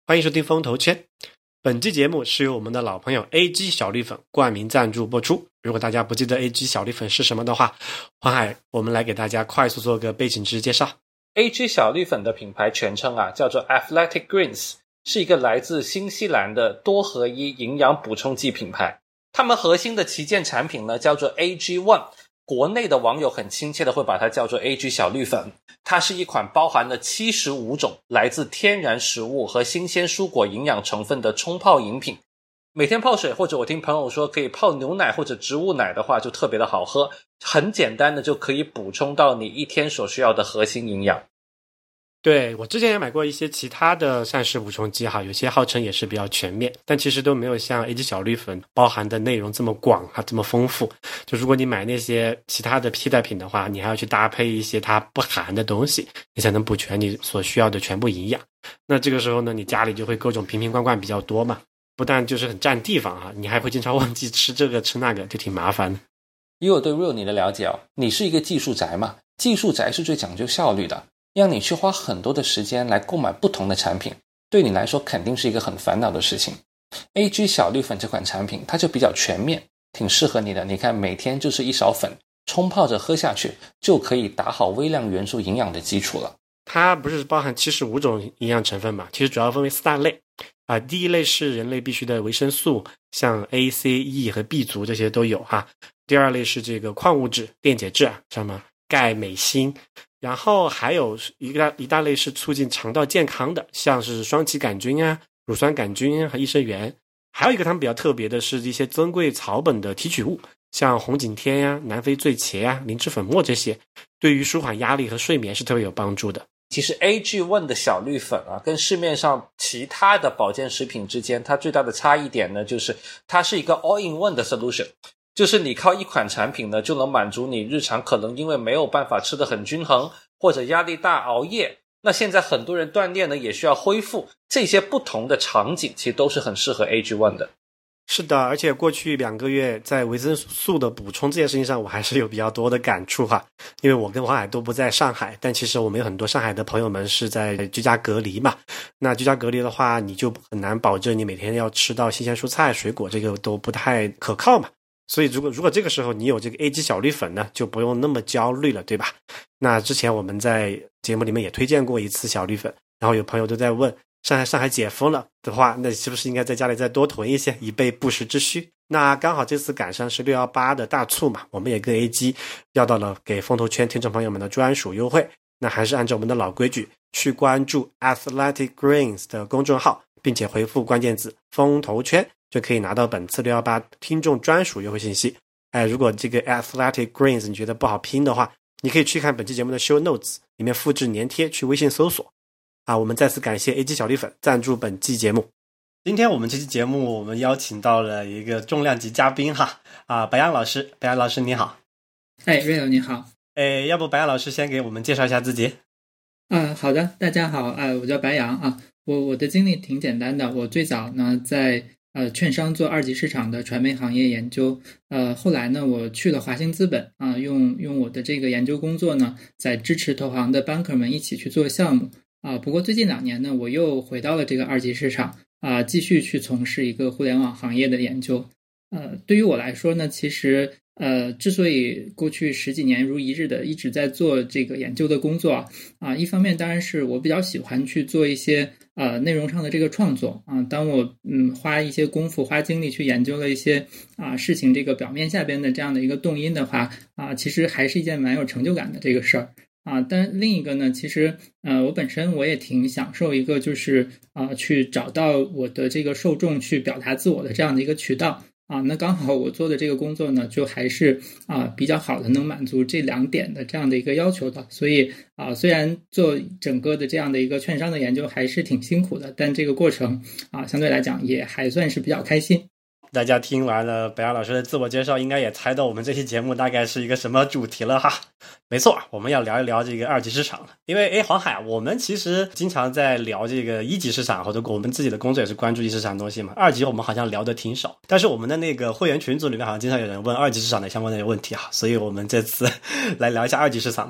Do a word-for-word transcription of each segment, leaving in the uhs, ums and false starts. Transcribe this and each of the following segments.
欢迎收听风投圈。本期节目是由我们的老朋友 A G 小绿粉冠名赞助播出。如果大家不记得 A G 小绿粉是什么的话，黄海我们来给大家快速做个背景知识介绍。 A G 小绿粉的品牌全称啊叫做 Athletic Greens， 是一个来自新西兰的多合一营养补充剂品牌。他们核心的旗舰产品呢叫做 A G One， 国内的网友很亲切的会把它叫做 A G 小绿粉。它是一款包含了七十五种来自天然食物和新鲜蔬果营养成分的冲泡饮品。每天泡水，或者我听朋友说可以泡牛奶或者植物奶的话，就特别的好喝，很简单的就可以补充到你一天所需要的核心营养。 对，我之前也买过一些其他的膳食补充剂哈，有些号称也是比较全面，但其实都没有像 A G 小绿粉包含的内容这么广哈，这么丰富。就如果你买那些其他的替代品的话，你还要去搭配一些它不含的东西，你才能补全你所需要的全部营养。那这个时候呢，你家里就会各种瓶瓶罐罐比较多嘛，不但就是很占地方哈，你还会经常忘记吃这个吃那个，就挺麻烦的。 以我对 Real 你的了解哦，你是一个技术宅嘛，技术宅是最讲究效率的，让你去花很多的时间来购买不同的产品，对你来说肯定是一个很烦恼的事情。 A G 小绿粉这款产品它就比较全面，挺适合你的。你看每天就是一勺粉冲泡着喝下去，就可以打好微量元素营养的基础了。 它不是包含七十五种营养成分嘛，其实主要分为四大类啊。第一类是人类必需的维生素，像 A、C、E 和 B 族这些都有哈。第二类是这个矿物质、电解质啊，什么钙、镁、锌。然后还有一大一大类是促进肠道健康的，像是双歧杆菌啊、乳酸杆菌和益生元。还有一个他们比较特别的是一些珍贵草本的提取物，像红景天呀、南非醉茄呀、灵芝粉末这些，对于舒缓压力和睡眠是特别有帮助的。 其实 A G One 的小绿粉啊，跟市面上其他的保健食品之间，它最大的差异点呢，就是它是一个 all-in-one 的 solution， 就是你靠一款产品呢，就能满足你日常可能因为没有办法吃得很均衡，或者压力大熬夜，那现在很多人锻炼呢也需要恢复，这些不同的场景其实都是很适合 A G One 的。 是的，而且过去两个月在维生素的补充这件事情上，我还是有比较多的感触哈。因为我跟黄海都不在上海，但其实我们有很多上海的朋友们是在居家隔离嘛。那居家隔离的话，你就很难保证你每天要吃到新鲜蔬菜水果，这个都不太可靠嘛。所以如果如果这个时候你有这个 A G 小绿粉呢，就不用那么焦虑了，对吧？那之前我们在节目里面也推荐过一次小绿粉，然后有朋友都在问，上海上海解封了的话，那是不是应该在家里再多囤一些，以备不时之需？那刚好这次赶上是六一八的大促嘛，我们也跟 A G 要到了给风投圈听众朋友们的专属优惠。那还是按照我们的老规矩，去关注 Athletic Greens 的公众号，并且回复关键字风投圈，就可以拿到本次六一八听众专属优惠信息。哎，如果这个 Athletic Greens 你觉得不好拼的话，你可以去看本期节目的 show notes 里面复制粘贴，去微信搜索啊。我们再次感谢 A G 小绿粉赞助本期节目。今天我们这期节目我们邀请到了一个重量级嘉宾哈啊，白杨老师。白杨老师你好。 哎 Real 你好。 哎，要不白杨老师先给我们介绍一下自己？ 嗯，好的，大家好，呃，我叫白杨啊。我我的经历挺简单的，我最早呢在呃券商做二级市场的传媒行业研究，呃，后来呢我去了华兴资本啊、呃，用用我的这个研究工作呢，在支持投行的 banker 们一起去做项目啊、呃。不过最近两年呢，我又回到了这个二级市场啊、呃，继续去从事一个互联网行业的研究。呃，对于我来说呢，其实呃，之所以过去十几年如一日的一直在做这个研究的工作啊，啊，一方面当然是我比较喜欢去做一些呃内容上的这个创作啊。当我嗯花一些功夫、花精力去研究了一些啊事情这个表面下边的这样的一个动因的话啊，其实还是一件蛮有成就感的这个事儿啊。但另一个呢，其实呃我本身我也挺享受一个就是啊去找到我的这个受众去表达自我的这样的一个渠道。啊，那刚好我做的这个工作呢，就还是啊比较好的能满足这两点的这样的一个要求的。所以啊，虽然做整个的这样的一个券商的研究还是挺辛苦的，但这个过程啊相对来讲也还算是比较开心。 大家听完了白杨老师的自我介绍，应该也猜到我们这期节目大概是一个什么主题了哈。没错，我们要聊一聊这个二级市场了。因为诶黄海，我们其实经常在聊这个一级市场，或者我们自己的工作也是关注一级市场的东西嘛。二级我们好像聊的挺少，但是我们的那个会员群组里面好像经常有人问二级市场的相关的问题啊，所以我们这次来聊一下二级市场吧。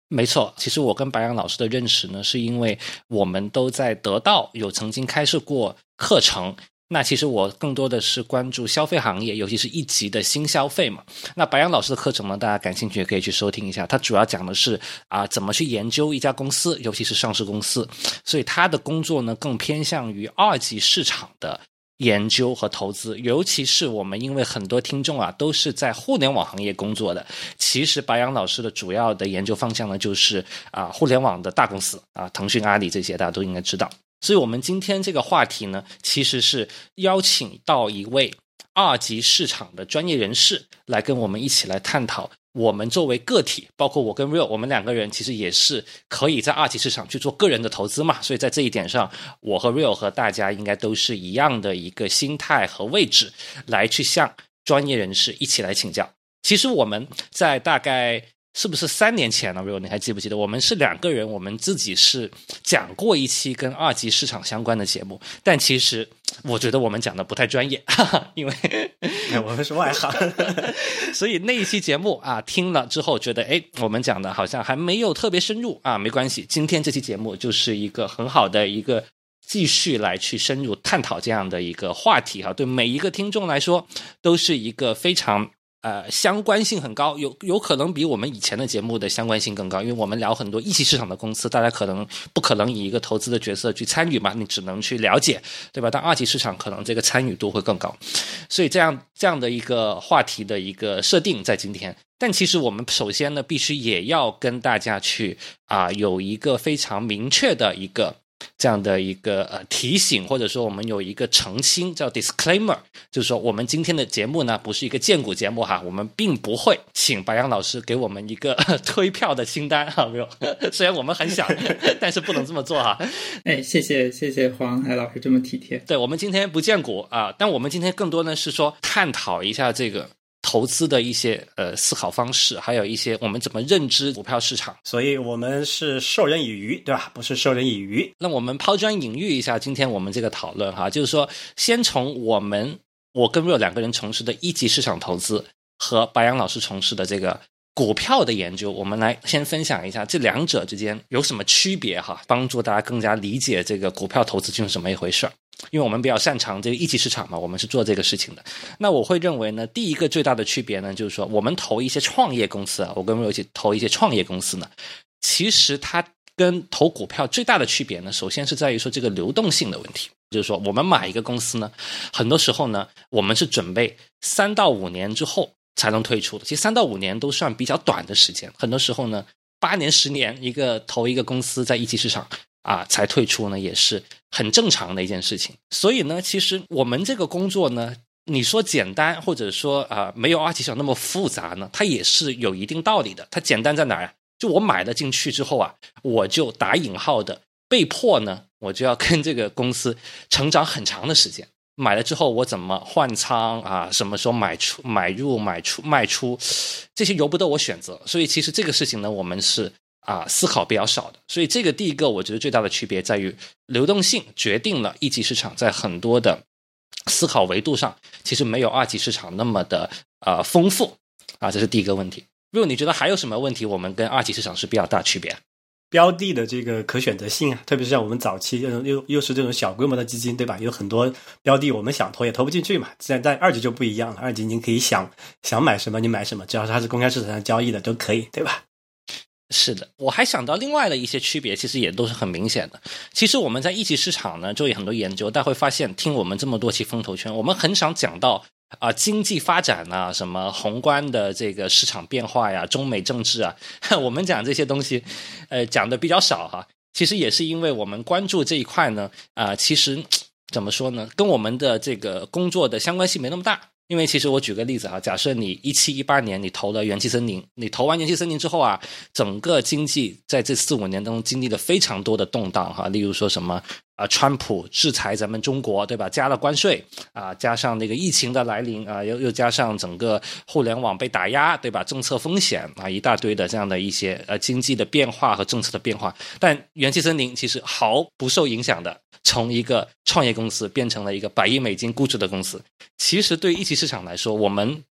没错，其实我跟白杨老师的认识呢，是因为我们都在得到有曾经开设过课程。那其实我更多的是关注消费行业，尤其是一级的新消费嘛。那白杨老师的课程呢，大家感兴趣也可以去收听一下。他主要讲的是啊，怎么去研究一家公司，尤其是上市公司。所以他的工作呢，更偏向于二级市场的研究和投资，尤其是我们因为很多听众啊都是在互联网行业工作的，其实白杨老师的主要的研究方向呢就是啊互联网的大公司啊，腾讯、阿里这些大家都应该知道。所以我们今天这个话题呢，其实是邀请到一位二级市场的专业人士来跟我们一起来探讨，我们作为个体，包括我跟 Real， 我们两个人其实也是可以在二级市场去做个人的投资嘛。所以在这一点上，我和 Real 和大家应该都是一样的一个心态和位置，来去向专业人士一起来请教。其实我们在大概是不是三年前呢 Real 你还记不记得，我们是两个人，我们自己是讲过一期跟二级市场相关的节目，但其实我觉得我们讲的不太专业，哈哈，因为我们是外行所以那一期节目啊听了之后觉得诶我们讲的好像还没有特别深入啊，没关系，今天这期节目就是一个很好的一个继续来去深入探讨这样的一个话题哈，对每一个听众来说都是一个非常呃，相关性很高，有有可能比我们以前的节目的相关性更高，因为我们聊很多一级市场的公司，大家可能不可能以一个投资的角色去参与嘛，你只能去了解，对吧？但二级市场可能这个参与度会更高，所以这样这样的一个话题的一个设定在今天。但其实我们首先呢，必须也要跟大家去啊、呃、有一个非常明确的一个这样的一个呃提醒，或者说我们有一个澄清，叫 disclaimer， 就是说我们今天的节目呢不是一个荐股节目哈，我们并不会请白杨老师给我们一个推票的清单哈，没有，虽然我们很想，但是不能这么做哈。 哎，谢谢谢谢黄海老师这么体贴。 对，我们今天不荐股啊，但我们今天更多呢是说探讨一下这个投资的一些呃思考方式，还有一些我们怎么认知股票市场。 所以我们是授人以渔，对吧？不是授人以渔。 那我们抛砖引玉一下今天我们这个讨论哈，就是说先从我们我跟 Real 两个人从事的一级市场投资和白杨老师从事的这个股票的研究，我们来先分享一下这两者之间有什么区别哈，帮助大家更加理解这个股票投资究竟是什么一回事。因为我们比较擅长这个一级市场嘛，我们是做这个事情的。那我会认为呢，第一个最大的区别呢，就是说我们投一些创业公司啊，我跟 Real 一起投一些创业公司呢，其实它跟投股票最大的区别呢，首先是在于说这个流动性的问题。就是说我们买一个公司呢，很多时候呢，我们是准备三到五年之后才能退出的。其实三到五年都算比较短的时间，很多时候呢，八年十年一个投一个公司在一级市场啊才退出呢，也是很正常的一件事情。所以呢，其实我们这个工作呢，你说简单或者说啊、呃、没有二级市场那么复杂呢，它也是有一定道理的。它简单在哪儿啊？就我买了进去之后啊，我就打引号的被迫呢，我就要跟这个公司成长很长的时间。买了之后我怎么换仓啊，什么时候买出买入买出卖出，这些由不得我选择。所以其实这个事情呢，我们是啊思考比较少的。所以这个第一个我觉得最大的区别在于流动性决定了一级市场在很多的思考维度上其实没有二级市场那么的呃丰富啊，这是第一个问题。如果你觉得还有什么问题我们跟二级市场是比较大区别？ 标的的这个可选择性啊，特别是像我们早期又又又是这种小规模的基金，对吧？有很多标的我们想投也投不进去嘛。在在二级就不一样了，二级你可以想想买什么你买什么，只要是它是公开市场上交易的都可以，对吧？ 是的，我还想到另外的一些区别，其实也都是很明显的。其实我们在一级市场呢做很多研究，大家会发现，听我们这么多期风投圈，我们很少讲到啊、呃、经济发展啊，什么宏观的这个市场变化呀，中美政治啊，我们讲这些东西，呃，讲的比较少哈。其实也是因为我们关注这一块呢，啊、呃，其实怎么说呢，跟我们的这个工作的相关性没那么大。因为其实我举个例子哈，假设你一七一八年你投了元气森林，你投完元气森林之后啊，整个经济在这四五年当中经历了非常多的动荡哈，例如说什么啊，川普制裁咱们中国，对吧？加了关税啊，加上那个疫情的来临啊，又又加上整个互联网被打压，对吧？政策风险啊，一大堆的这样的一些呃经济的变化和政策的变化。但元气森林其实毫不受影响的，从一个创业公司变成了一个百亿美金估值的公司。其实对一级市场来说，我们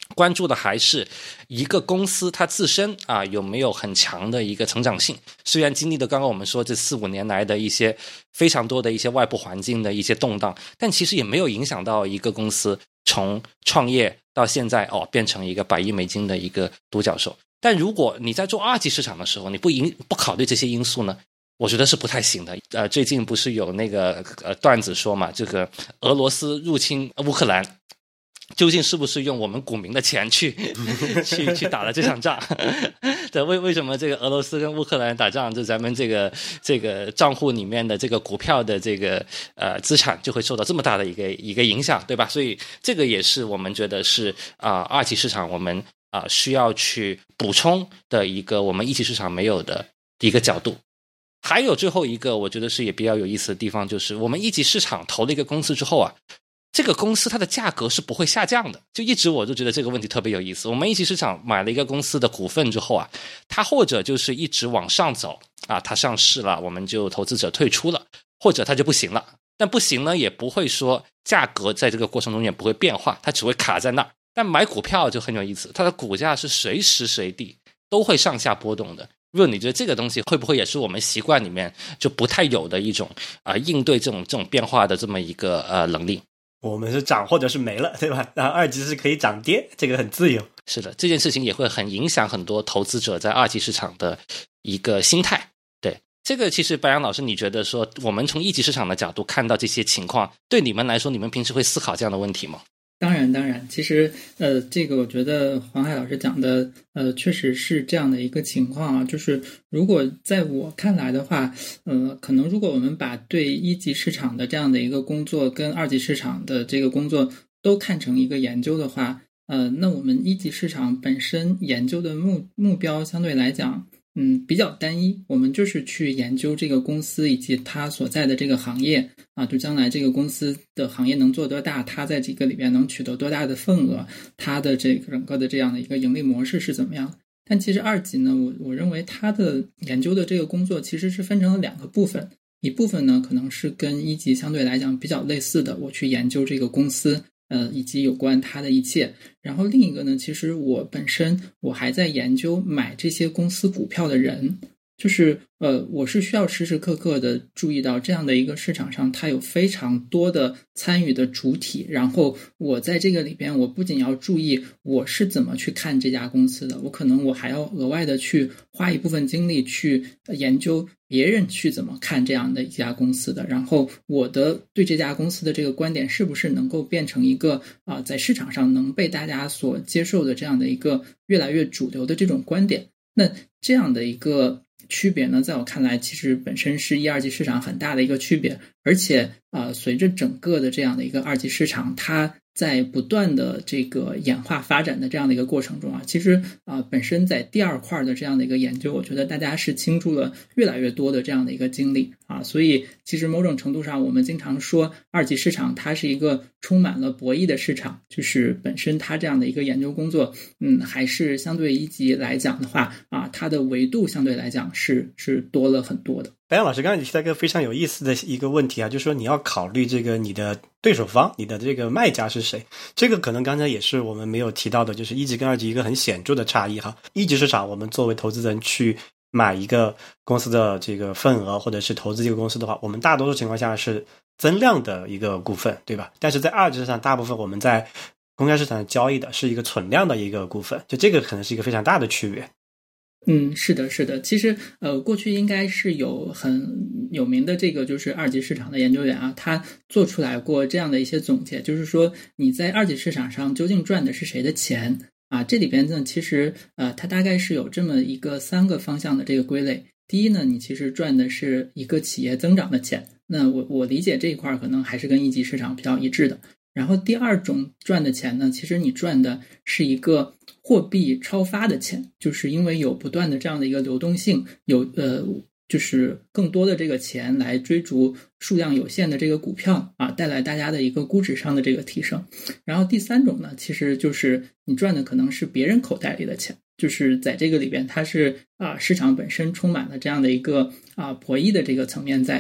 关注的还是一个公司它自身啊有没有很强的一个成长性。虽然经历了刚刚我们说这四五年来的一些非常多的一些外部环境的一些动荡，但其实也没有影响到一个公司从创业到现在哦变成一个百亿美金的一个独角兽。但如果你在做二级市场的时候，你不影不考虑这些因素呢，我觉得是不太行的。呃，最近不是有那个呃段子说嘛，这个俄罗斯入侵乌克兰，究竟是不是用我们股民的钱去去去打了这场仗？对，为为什么这个俄罗斯跟乌克兰打仗，就咱们这个这个账户里面的这个股票的这个呃资产就会受到这么大的一个一个影响，对吧？所以这个也是我们觉得是啊、呃、二级市场我们啊、呃、需要去补充的一个我们一级市场没有的一个角度。还有最后一个我觉得是也比较有意思的地方，就是我们一级市场投了一个公司之后啊，这个公司它的价格是不会下降的。就一直我就觉得这个问题特别有意思。我们一级市场买了一个公司的股份之后啊，它或者就是一直往上走啊，它上市了，我们就投资者退出了，或者它就不行了。但不行呢，也不会说价格在这个过程中也不会变化，它只会卡在那儿。但买股票就很有意思，它的股价是随时随地都会上下波动的。如果你觉得这个东西会不会也是我们习惯里面就不太有的一种啊、呃、应对这种这种变化的这么一个呃能力？ 我们是涨或者是没了，对吧？然后二级是可以涨跌，这个很自由。 是的，这件事情也会很影响很多投资者在二级市场的一个心态。对，这个其实白杨老师，你觉得说我们从一级市场的角度看到这些情况，对你们来说，你们平时会思考这样的问题吗？ 当然当然，其实呃这个我觉得黄海老师讲的呃确实是这样的一个情况啊，就是如果在我看来的话，呃可能如果我们把对一级市场的这样的一个工作跟二级市场的这个工作都看成一个研究的话，呃那我们一级市场本身研究的目目标相对来讲嗯，比较单一，我们就是去研究这个公司以及它所在的这个行业啊，就将来这个公司的行业能做多大，它在这个里边能取得多大的份额，它的这个整个的这样的一个盈利模式是怎么样。但其实二级呢，我我认为它的研究的这个工作其实是分成了两个部分，一部分呢可能是跟一级相对来讲比较类似的，我去研究这个公司呃，以及有关它的一切。然后另一个呢，其实我本身我还在研究买这些公司股票的人，就是呃，我是需要时时刻刻的注意到这样的一个市场上，它有非常多的参与的主体。然后我在这个里边，我不仅要注意我是怎么去看这家公司的，我可能我还要额外的去花一部分精力去研究别人去怎么看这样的一家公司的，然后我的对这家公司的这个观点是不是能够变成一个啊、呃，在市场上能被大家所接受的这样的一个越来越主流的这种观点。那这样的一个区别呢，在我看来其实本身是一二级市场很大的一个区别，而且啊、呃，随着整个的这样的一个二级市场，它在不断的这个演化发展的这样的一个过程中啊，其实啊、呃，本身在第二块的这样的一个研究，我觉得大家是倾注了越来越多的这样的一个精力啊，所以其实某种程度上，我们经常说二级市场它是一个充满了博弈的市场，就是本身它这样的一个研究工作，嗯，还是相对一级来讲的话啊，它的维度相对来讲是是多了很多的。 白杨老师刚才你提到一个非常有意思的一个问题啊，就是说你要考虑这个你的对手方，你的这个卖家是谁，这个可能刚才也是我们没有提到的，就是一级跟二级一个很显著的差异哈。一级市场我们作为投资人去买一个公司的这个份额或者是投资这个公司的话，我们大多数情况下是增量的一个股份，对吧？但是在二级市场大部分我们在公开市场交易的是一个存量的一个股份，就这个可能是一个非常大的区别。 嗯，是的，是的。其实，呃，过去应该是有很有名的这个就是二级市场的研究员啊，他做出来过这样的一些总结，就是说你在二级市场上究竟赚的是谁的钱啊？这里边呢，其实呃，它大概是有这么一个三个方向的这个归类。第一呢，你其实赚的是一个企业增长的钱，那我我理解这一块可能还是跟一级市场比较一致的。然后第二种赚的钱呢，其实你赚的是一个货币超发的钱，就是因为有不断的这样的一个流动性，有呃就是更多的这个钱来追逐数量有限的这个股票啊，带来大家的一个估值上的这个提升。然后第三种呢，其实就是你赚的可能是别人口袋里的钱，就是在这个里边它是啊市场本身充满了这样的一个啊博弈的这个层面在的。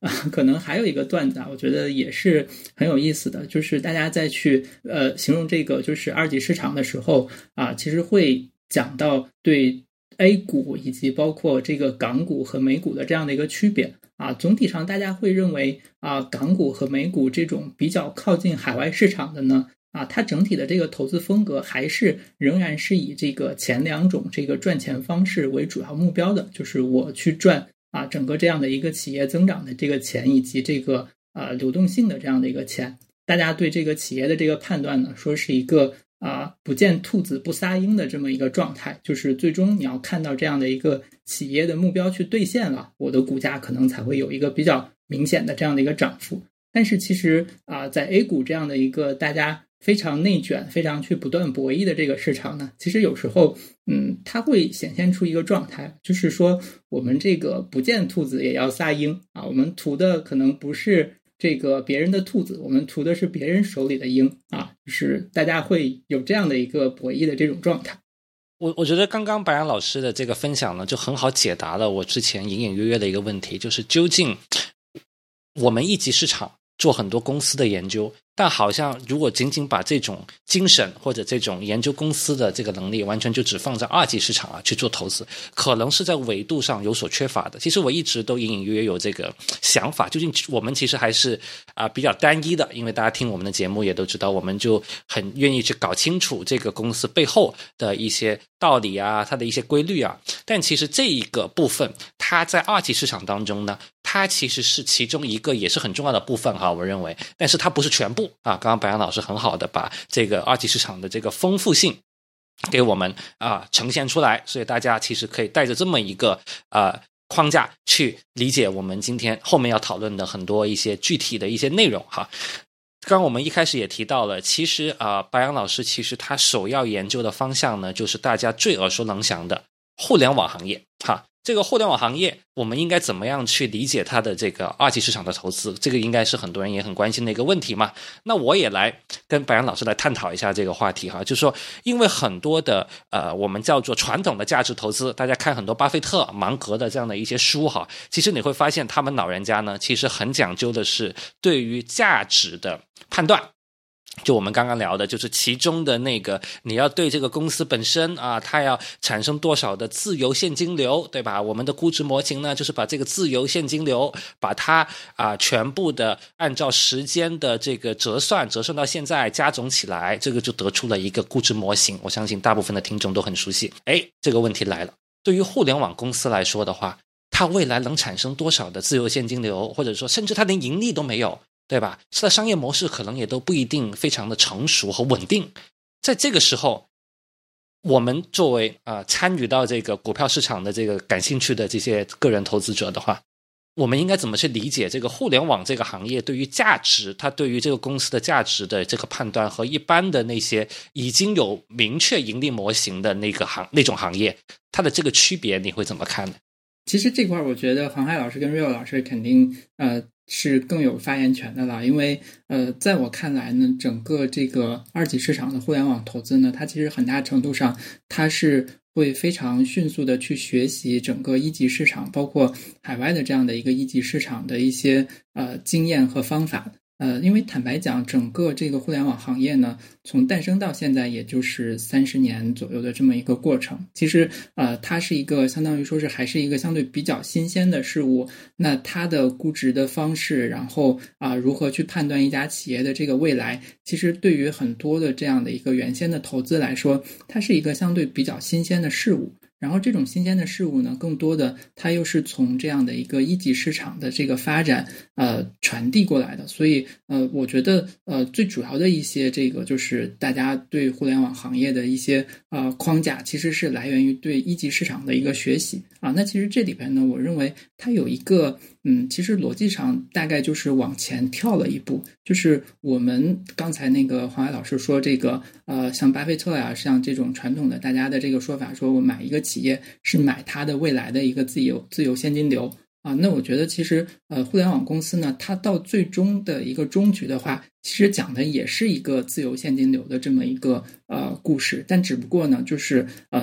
啊、呃，可能还有一个段子啊，我觉得也是很有意思的，就是大家在去呃形容这个就是二级市场的时候啊、呃，其实会讲到对 A 股以及包括这个港股和美股的这样的一个区别啊。总体上大家会认为啊，港股和美股这种比较靠近海外市场的呢。啊，它整体的这个投资风格还是仍然是以这个前两种这个赚钱方式为主要目标的，就是我去赚啊整个这样的一个企业增长的这个钱，以及这个啊流动性的这样的一个钱。大家对这个企业的这个判断呢，说是一个啊不见兔子不撒鹰的这么一个状态，就是最终你要看到这样的一个企业的目标去兑现了，我的股价可能才会有一个比较明显的这样的一个涨幅。但是其实啊，在 A 股这样的一个大家非常内卷、非常去不断博弈的这个市场呢，其实有时候，嗯，它会显现出一个状态，就是说我们这个不见兔子也要撒鹰啊，我们图的可能不是这个别人的兔子，我们图的是别人手里的鹰啊，就是大家会有这样的一个博弈的这种状态。 我我觉得刚刚白杨老师的这个分享呢，就很好解答了我之前隐隐约约的一个问题，就是究竟我们一级市场做很多公司的研究，但好像如果仅仅把这种精神或者这种研究公司的这个能力完全就只放在二级市场啊去做投资，可能是在纬度上有所缺乏的。其实我一直都隐隐约约有这个想法，究竟我们其实还是啊、呃、比较单一的，因为大家听我们的节目也都知道，我们就很愿意去搞清楚这个公司背后的一些道理啊，它的一些规律啊。但其实这一个部分，它在二级市场当中呢，它其实是其中一个也是很重要的部分哈，我认为，但是它不是全部啊。刚刚白杨老师很好的把这个二级市场的这个丰富性给我们啊呈现出来，所以大家其实可以带着这么一个呃框架去理解我们今天后面要讨论的很多一些具体的一些内容哈。刚刚我们一开始也提到了，其实啊、呃，白杨老师其实他首要研究的方向呢，就是大家最耳熟能详的互联网行业哈。这个互联网行业我们应该怎么样去理解它的这个二级市场的投资，这个应该是很多人也很关心的一个问题嘛。那我也来跟白杨老师来探讨一下这个话题哈，就是说因为很多的呃我们叫做传统的价值投资，大家看很多巴菲特、芒格的这样的一些书哈，其实你会发现他们老人家呢其实很讲究的是对于价值的判断。就我们刚刚聊的，就是其中的那个你要对这个公司本身啊，它要产生多少的自由现金流，对吧？我们的估值模型呢，就是把这个自由现金流把它啊全部的按照时间的这个折算折算到现在加总起来，这个就得出了一个估值模型。我相信大部分的听众都很熟悉。哎，这个问题来了，对于互联网公司来说的话，它未来能产生多少的自由现金流，或者说甚至它连盈利都没有，对吧？它的商业模式可能也都不一定非常的成熟和稳定。在这个时候，我们作为啊、呃、参与到这个股票市场的这个感兴趣的这些个人投资者的话，我们应该怎么去理解这个互联网这个行业对于价值，它对于这个公司的价值的这个判断，和一般的那些已经有明确盈利模型的那个行那种行业，它的这个区别你会怎么看呢？ 其实这块我觉得黄海老师跟 Rio 老师肯定呃是更有发言权的了，因为呃在我看来呢，整个这个二级市场的互联网投资呢，它其实很大程度上它是会非常迅速的去学习整个一级市场，包括海外的这样的一个一级市场的一些呃经验和方法。呃，因为坦白讲，整个这个互联网行业呢，从诞生到现在也就是三十年左右的这么一个过程。其实，呃，它是一个相当于说是还是一个相对比较新鲜的事物。那它的估值的方式，然后啊、呃，如何去判断一家企业的这个未来，其实对于很多的这样的一个原先的投资来说，它是一个相对比较新鲜的事物。然后这种新鲜的事物呢，更多的它又是从这样的一个一级市场的这个发展呃传递过来的，所以呃我觉得呃最主要的一些这个就是大家对互联网行业的一些呃框架，其实是来源于对一级市场的一个学习啊。那其实这里边呢，我认为它有一个嗯，其实逻辑上大概就是往前跳了一步，就是我们刚才那个黄海老师说这个呃，像巴菲特呀、啊，像这种传统的大家的这个说法，说我买一个企业是买它的未来的一个自由自由现金流啊。那我觉得其实呃，互联网公司呢，它到最终的一个终局的话，其实讲的也是一个自由现金流的这么一个呃故事，但只不过呢，就是呃。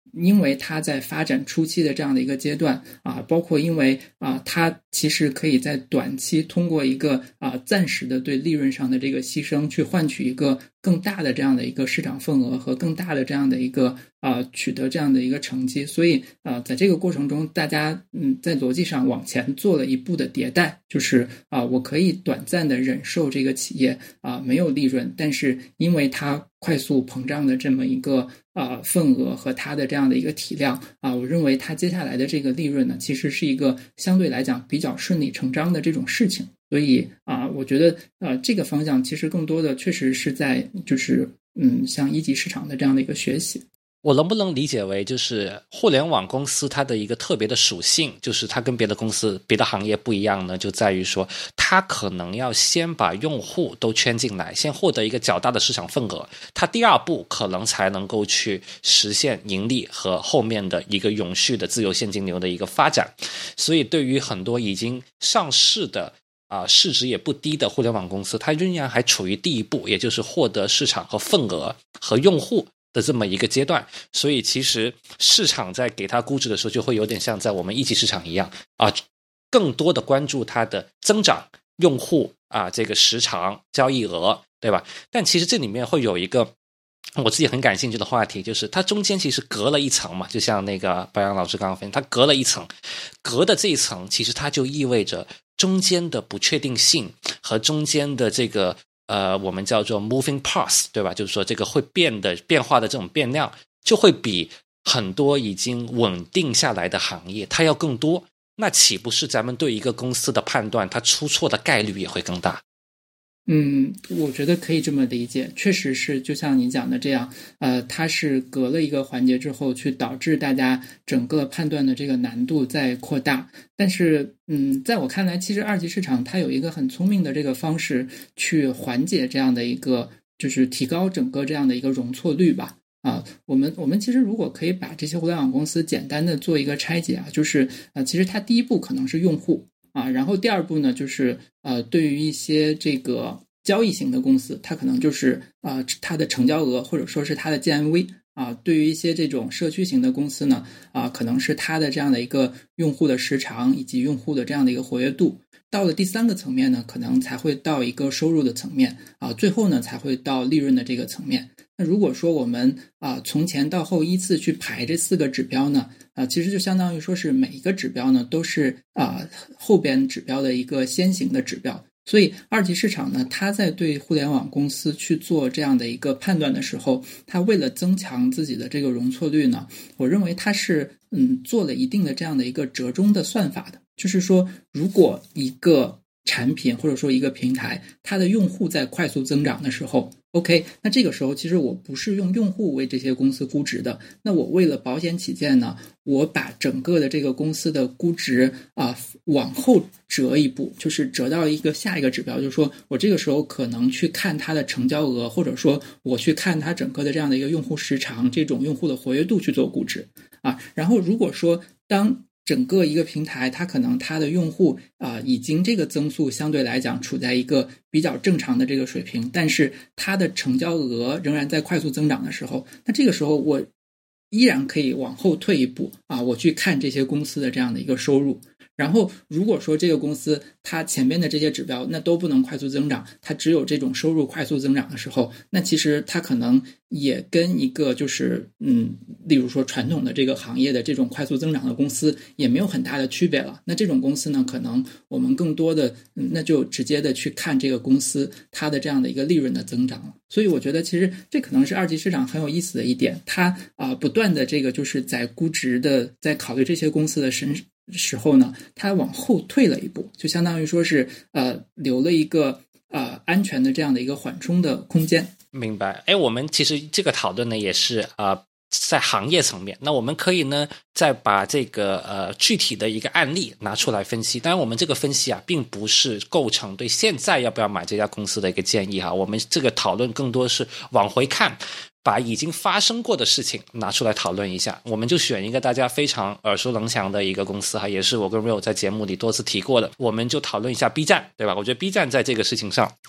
因为它在发展初期的这样的一个阶段啊，包括因为啊，它其实可以在短期通过一个啊暂时的对利润上的这个牺牲，去换取一个更大的这样的一个市场份额和更大的这样的一个啊取得这样的一个成绩。所以啊，在这个过程中，大家嗯在逻辑上往前做了一步的迭代，就是啊，我可以短暂的忍受这个企业啊没有利润，但是因为它快速膨胀的这么一个啊份额和它的这样的一个体量啊，我认为它接下来的这个利润呢，其实是一个相对来讲比较顺理成章的这种事情。所以啊，我觉得呃这个方向其实更多的确实是在就是嗯像一级市场的这样的一个学习。 我能不能理解为，就是互联网公司它的一个特别的属性，就是它跟别的公司、别的行业不一样呢，就在于说，它可能要先把用户都圈进来，先获得一个较大的市场份额，它第二步可能才能够去实现盈利和后面的一个永续的自由现金流的一个发展。所以，对于很多已经上市的啊、呃，市值也不低的互联网公司，它仍然还处于第一步，也就是获得市场和份额和用户的这么一个阶段。所以其实市场在给它估值的时候，就会有点像在我们一级市场一样啊，更多的关注它的增长、用户啊，这个时长、交易额，对吧？但其实这里面会有一个我自己很感兴趣的话题，就是它中间其实隔了一层嘛，就像那个白杨老师刚刚分享，它隔了一层，隔的这一层其实它就意味着中间的不确定性和中间的这个呃，我们叫做 moving parts， 对吧？就是说这个会变的变化的这种变量，就会比很多已经稳定下来的行业它要更多。那岂不是咱们对一个公司的判断，它出错的概率也会更大？ 嗯，我觉得可以这么理解，确实是就像你讲的这样，呃，它是隔了一个环节之后，去导致大家整个判断的这个难度在扩大。但是，嗯，在我看来，其实二级市场它有一个很聪明的这个方式去缓解这样的一个，就是提高整个这样的一个容错率吧。啊，我们我们其实如果可以把这些互联网公司简单的做一个拆解啊，就是呃，其实它第一步可能是用户。啊，然后第二步呢，就是呃，对于一些这个交易型的公司，它可能就是呃它的成交额或者说是它的 G M V 啊。对于一些这种社区型的公司呢，啊，可能是它的这样的一个用户的时长以及用户的这样的一个活跃度。到了第三个层面呢，可能才会到一个收入的层面啊，最后呢才会到利润的这个层面。那如果说我们啊从前到后依次去排这四个指标呢，啊其实就相当于说是每一个指标呢都是啊后边指标的一个先行的指标。所以二级市场呢，它在对互联网公司去做这样的一个判断的时候，它为了增强自己的这个容错率呢，我认为它是嗯做了一定的这样的一个折中的算法的。就是说，如果一个产品或者说一个平台，它的用户在快速增长的时候 OK， 那这个时候其实我不是用用户为这些公司估值的，那我为了保险起见呢，我把整个的这个公司的估值啊、呃、往后折一步，就是折到一个下一个指标，就是说我这个时候可能去看它的成交额，或者说我去看它整个的这样的一个用户时长，这种用户的活跃度去做估值啊。然后如果说当整个一个平台，它可能它的用户啊、呃、已经这个增速相对来讲处在一个比较正常的这个水平，但是它的成交额仍然在快速增长的时候，那这个时候我依然可以往后退一步啊，我去看这些公司的这样的一个收入。然后如果说这个公司它前面的这些指标那都不能快速增长，它只有这种收入快速增长的时候，那其实它可能也跟一个就是嗯，例如说传统的这个行业的这种快速增长的公司也没有很大的区别了。那这种公司呢，可能我们更多的、嗯、那就直接的去看这个公司它的这样的一个利润的增长了。所以我觉得其实这可能是二级市场很有意思的一点，它啊、呃、不断的这个就是在估值的在考虑这些公司的身时候呢，它往后退了一步，就相当于说是呃留了一个呃安全的这样的一个缓冲的空间。 明白。哎，我们其实这个讨论呢也是啊、呃、在行业层面，那我们可以呢再把这个呃具体的一个案例拿出来分析。当然我们这个分析啊并不是构成对现在要不要买这家公司的一个建议哈，我们这个讨论更多是往回看，把已经发生过的事情拿出来讨论一下。我们就选一个大家非常耳熟能详的一个公司哈，也是我跟 Rio 在节目里多次提过的，我们就讨论一下 B 站，对吧？我觉得 B 站在这个事情上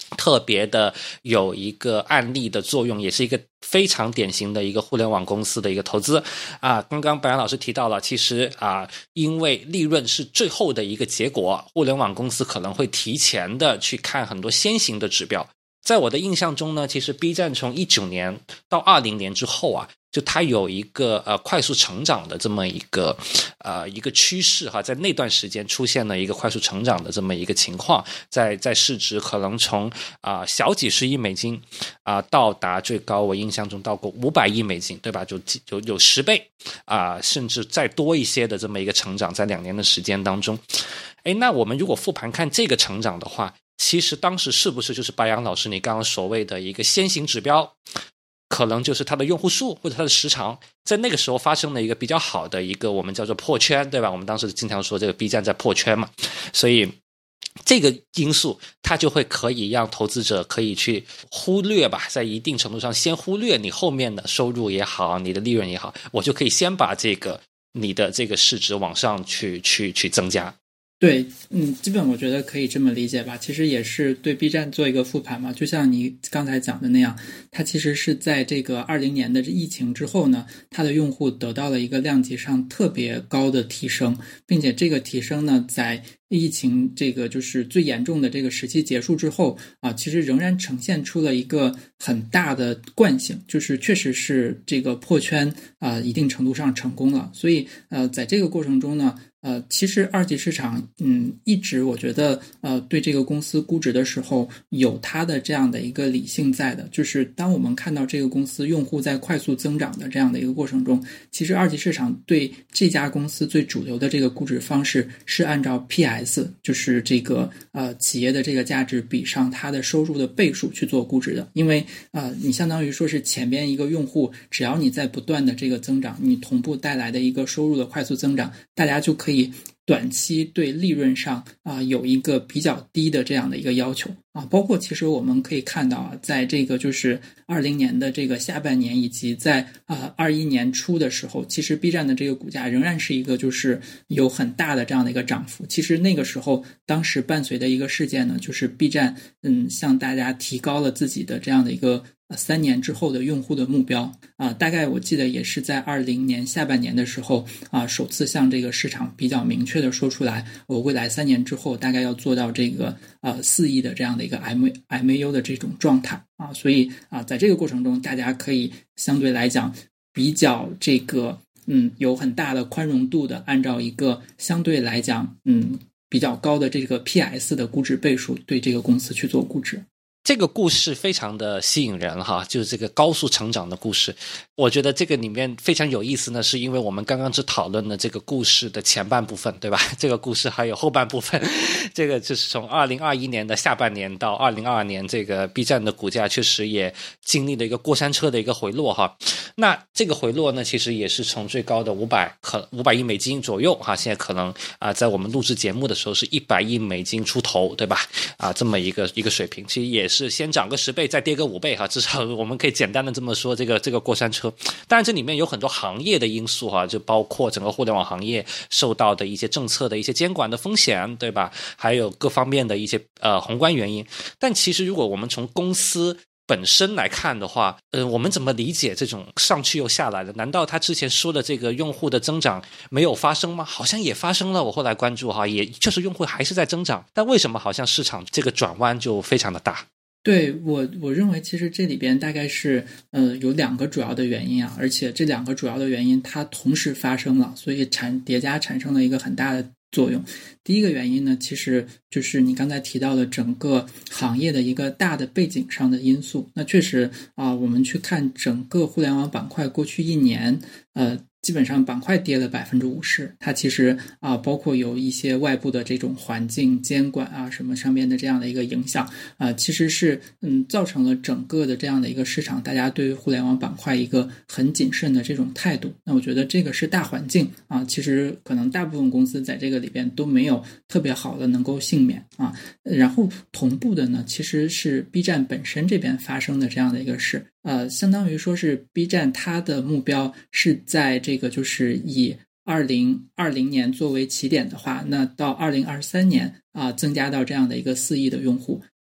特别的有一个案例的作用，也是一个非常典型的一个互联网公司的一个投资啊。刚刚白杨老师提到了，其实啊，因为利润是最后的一个结果，互联网公司可能会提前的去看很多先行的指标。在我的印象中呢，其实 B 站从一九年到二零年之后啊，就它有一个呃快速成长的这么一个呃一个趋势哈，在那段时间出现了一个快速成长的这么一个情况，在在市值可能从啊、呃、小几十亿美金啊、呃、到达最高，我印象中到过五百亿美金，对吧？就就有十倍啊、呃，甚至再多一些的这么一个成长，在两年的时间当中。哎，那我们如果复盘看这个成长的话，其实当时是不是就是白杨老师你刚刚所谓的一个先行指标，可能就是它的用户数或者它的时长，在那个时候发生了一个比较好的一个我们叫做破圈，对吧？我们当时经常说这个 B 站在破圈嘛，所以这个因素它就会可以让投资者可以去忽略吧，在一定程度上先忽略你后面的收入也好，你的利润也好，我就可以先把这个你的这个市值往上去去去增加。 对，嗯，基本我觉得可以这么理解吧。其实也是对 B 站做一个复盘嘛，就像你刚才讲的那样，它其实是在这个二零年的疫情之后呢，它的用户得到了一个量级上特别高的提升，并且这个提升呢，在疫情这个就是最严重的这个时期结束之后啊，其实仍然呈现出了一个很大的惯性，就是确实是这个破圈啊，一定程度上成功了。所以呃，在这个过程中呢。呃，其实二级市场，嗯，一直我觉得，呃，对这个公司估值的时候，有它的这样的一个理性在的，就是当我们看到这个公司用户在快速增长的这样的一个过程中，其实二级市场对这家公司最主流的这个估值方式是按照 P S， 就是这个呃企业的这个价值比上它的收入的倍数去做估值的，因为呃，你相当于说是前边一个用户，只要你在不断的这个增长，你同步带来的一个收入的快速增长，大家就可以可以短期对利润上啊、呃、有一个比较低的这样的一个要求啊，包括其实我们可以看到啊，在这个就是二零年的这个下半年，以及在啊二一年初的时候，其实 B 站的这个股价仍然是一个就是有很大的这样的一个涨幅。其实那个时候，当时伴随的一个事件呢，就是 B 站嗯向大家提高了自己的这样的一个。三年之后的用户的目标啊、呃，大概我记得也是在二零年下半年的时候啊、呃，首次向这个市场比较明确的说出来，我未来三年之后大概要做到这个呃四亿的这样的一个 M M A U 的这种状态啊，所以啊、呃，在这个过程中，大家可以相对来讲比较这个嗯有很大的宽容度的，按照一个相对来讲嗯比较高的这个 P S 的估值倍数对这个公司去做估值。 这个故事非常的吸引人哈，就是这个高速成长的故事。我觉得这个里面非常有意思呢，是因为我们刚刚只讨论了这个故事的前半部分，对吧？这个故事还有后半部分，这个就是从二零二一年的下半年到二零二二年，这个 B 站的股价确实也经历了一个过山车的一个回落哈。那这个回落呢，其实也是从最高的五百可五百亿美金左右哈，现在可能啊、呃，在我们录制节目的时候是一百亿美金出头，对吧？啊，这么一个一个水平，其实也是先涨个十倍，再跌个五倍哈，至少我们可以简单的这么说，这个这个过山车。当然，这里面有很多行业的因素哈，就包括整个互联网行业受到的一些政策的一些监管的风险，对吧？还有各方面的一些呃宏观原因。但其实如果我们从公司本身来看的话，呃，我们怎么理解这种上去又下来的？难道他之前说的这个用户的增长没有发生吗？好像也发生了。我后来关注哈，也就是用户还是在增长，但为什么好像市场这个转弯就非常的大？ 对，我我认为其实这里边大概是呃有两个主要的原因啊，而且这两个主要的原因它同时发生了，所以产叠加产生了一个很大的作用。第一个原因呢，其实就是你刚才提到的整个行业的一个大的背景上的因素。那确实啊、呃，我们去看整个互联网板块过去一年，呃。基本上板块跌了 百分之五十， 它其实啊、呃、包括有一些外部的这种环境监管啊什么上面的这样的一个影响啊、呃，其实是嗯造成了整个的这样的一个市场，大家对于互联网板块一个很谨慎的这种态度。那我觉得这个是大环境啊，其实可能大部分公司在这个里边都没有特别好的能够幸免啊。然后同步的呢，其实是 B 站本身这边发生的这样的一个事。呃，相当于说是 B 站它的目标是在这个就是以二零二零年作为起点的话，那到二零二三年啊、呃、增加到这样的一个四亿的用户。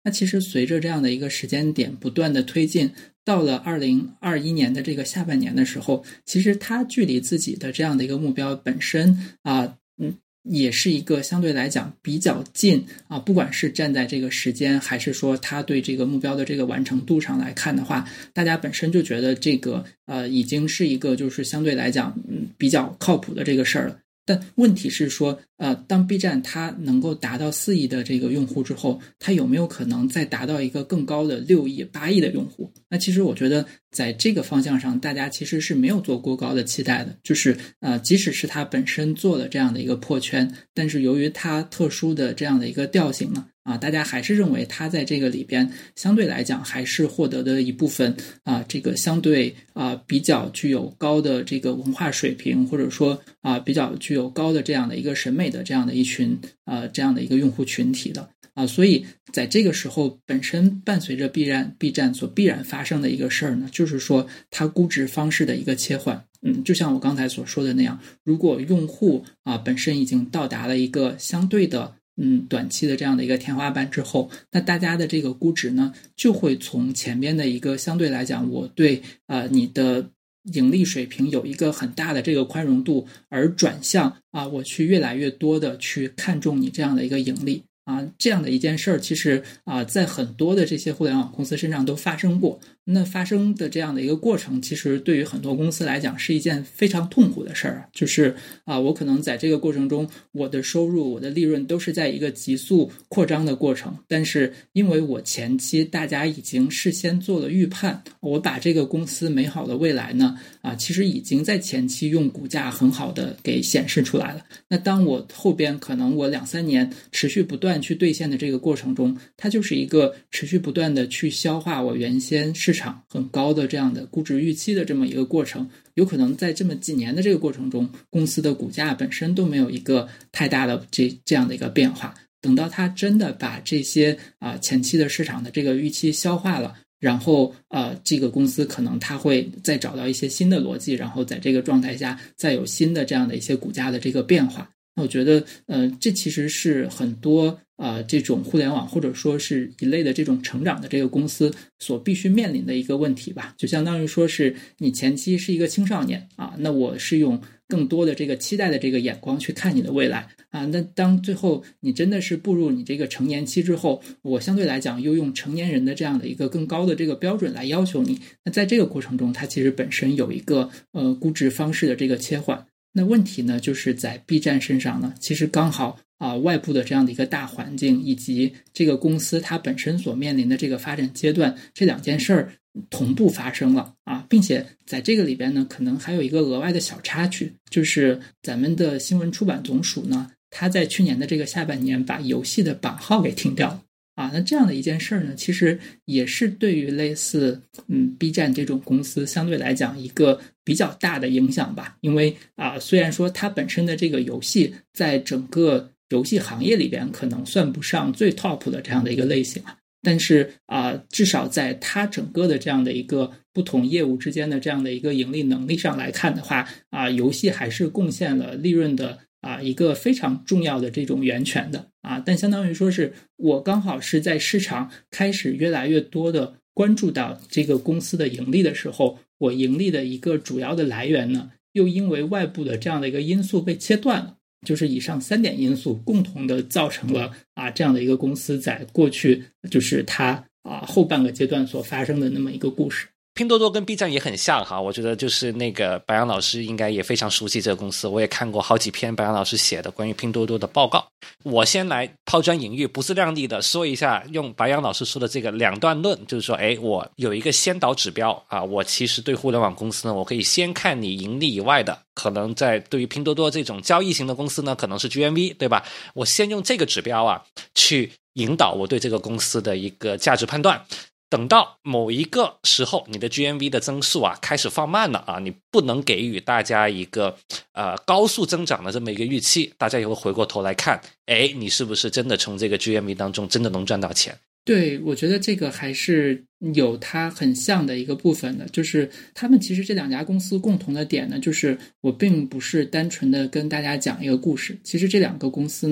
那其实随着这样的一个时间点不断的推进，到了二零二一年的这个下半年的时候，其实它距离自己的这样的一个目标本身啊、呃，嗯。也是一个相对来讲比较近啊，不管是站在这个时间，还是说他对这个目标的这个完成度上来看的话，大家本身就觉得这个呃已经是一个就是相对来讲嗯比较靠谱的这个事儿了。但问题是说，呃，当 B 站它能够达到四亿的这个用户之后，它有没有可能再达到一个更高的六亿、八亿的用户？那其实我觉得在这个方向上，大家其实是没有做过高的期待的。就是呃，即使是它本身做了这样的一个破圈，但是由于它特殊的这样的一个调性呢，啊，大家还是认为它在这个里边相对来讲还是获得的一部分啊，这个相对啊比较具有高的这个文化水平，或者说啊比较具有高的这样的一个审美的这样的一群啊这样的一个用户群体的啊，所以在这个时候本身伴随着 B 站 B 站所必然发生的一个事儿呢，就是说它估值方式的一个切换。嗯，就像我刚才所说的那样，如果用户啊本身已经到达了一个相对的嗯，短期的这样的一个天花板之后，那大家的这个估值呢，就会从前边的一个相对来讲，我对呃你的盈利水平有一个很大的这个宽容度，而转向啊，我去越来越多的去看重你这样的一个盈利。啊，这样的一件事儿，其实啊，在很多的这些互联网公司身上都发生过。那发生的这样的一个过程，其实对于很多公司来讲是一件非常痛苦的事儿。就是啊，我可能在这个过程中，我的收入、我的利润都是在一个急速扩张的过程。但是因为我前期大家已经事先做了预判，我把这个公司美好的未来呢，啊，其实已经在前期用股价很好的给显示出来了。那当我后边可能我两三年持续不断去兑现的这个过程中，它就是一个持续不断的去消化我原先市场很高的这样的估值预期的这么一个过程。有可能在这么几年的这个过程中，公司的股价本身都没有一个太大的这这样的一个变化。等到它真的把这些啊、呃、前期的市场的这个预期消化了，然后呃这个公司可能它会再找到一些新的逻辑，然后在这个状态下再有新的这样的一些股价的这个变化。那我觉得呃这其实是很多呃这种互联网或者说是一类的这种成长的这个公司所必须面临的一个问题吧。就相当于说是你前期是一个青少年啊，那我是用更多的这个期待的这个眼光去看你的未来啊，那当最后你真的是步入你这个成年期之后，我相对来讲又用成年人的这样的一个更高的这个标准来要求你，那在这个过程中它其实本身有一个呃估值方式的这个切换。那问题呢，就是在 B 站身上呢，其实刚好啊、呃，外部的这样的一个大环境，以及这个公司它本身所面临的这个发展阶段，这两件事儿同步发生了啊，并且在这个里边呢，可能还有一个额外的小插曲，就是咱们的新闻出版总署呢，它在去年的这个下半年把游戏的版号给停掉了。啊，那这样的一件事儿呢，其实也是对于类似嗯 B 站这种公司相对来讲一个比较大的影响吧。因为啊，虽然说它本身的这个游戏在整个游戏行业里边可能算不上最 top 的这样的一个类型啊，但是啊，至少在它整个的这样的一个不同业务之间的这样的一个盈利能力上来看的话，啊，游戏还是贡献了利润的。啊，一个非常重要的这种源泉的啊，但相当于说是我刚好是在市场开始越来越多的关注到这个公司的盈利的时候，我盈利的一个主要的来源呢，又因为外部的这样的一个因素被切断了，就是以上三点因素共同的造成了啊这样的一个公司在过去就是它啊后半个阶段所发生的那么一个故事。 拼多多跟 B 站也很像哈，我觉得就是那个白杨老师应该也非常熟悉这个公司，我也看过好几篇白杨老师写的关于拼多多的报告。我先来抛砖引玉，不自量力的说一下，用白杨老师说的这个两段论，就是说，哎，我有一个先导指标啊，我其实对互联网公司呢，我可以先看你盈利以外的，可能在对于拼多多这种交易型的公司呢，可能是 G M V， 对吧？我先用这个指标啊，去引导我对这个公司的一个价值判断。等到某一个时候，你的 G M V 的增速啊开始放慢了啊，你不能给予大家一个呃高速增长的这么一个预期，大家也会回过头来看，哎，你是不是真的从这个 G M V 当中真的能赚到钱？ 对，我觉得这个还是有它很像的一个部分的，就是他们其实这两家公司共同的点呢，就是我并不是单纯的跟大家讲一个故事，其实这两个公司呢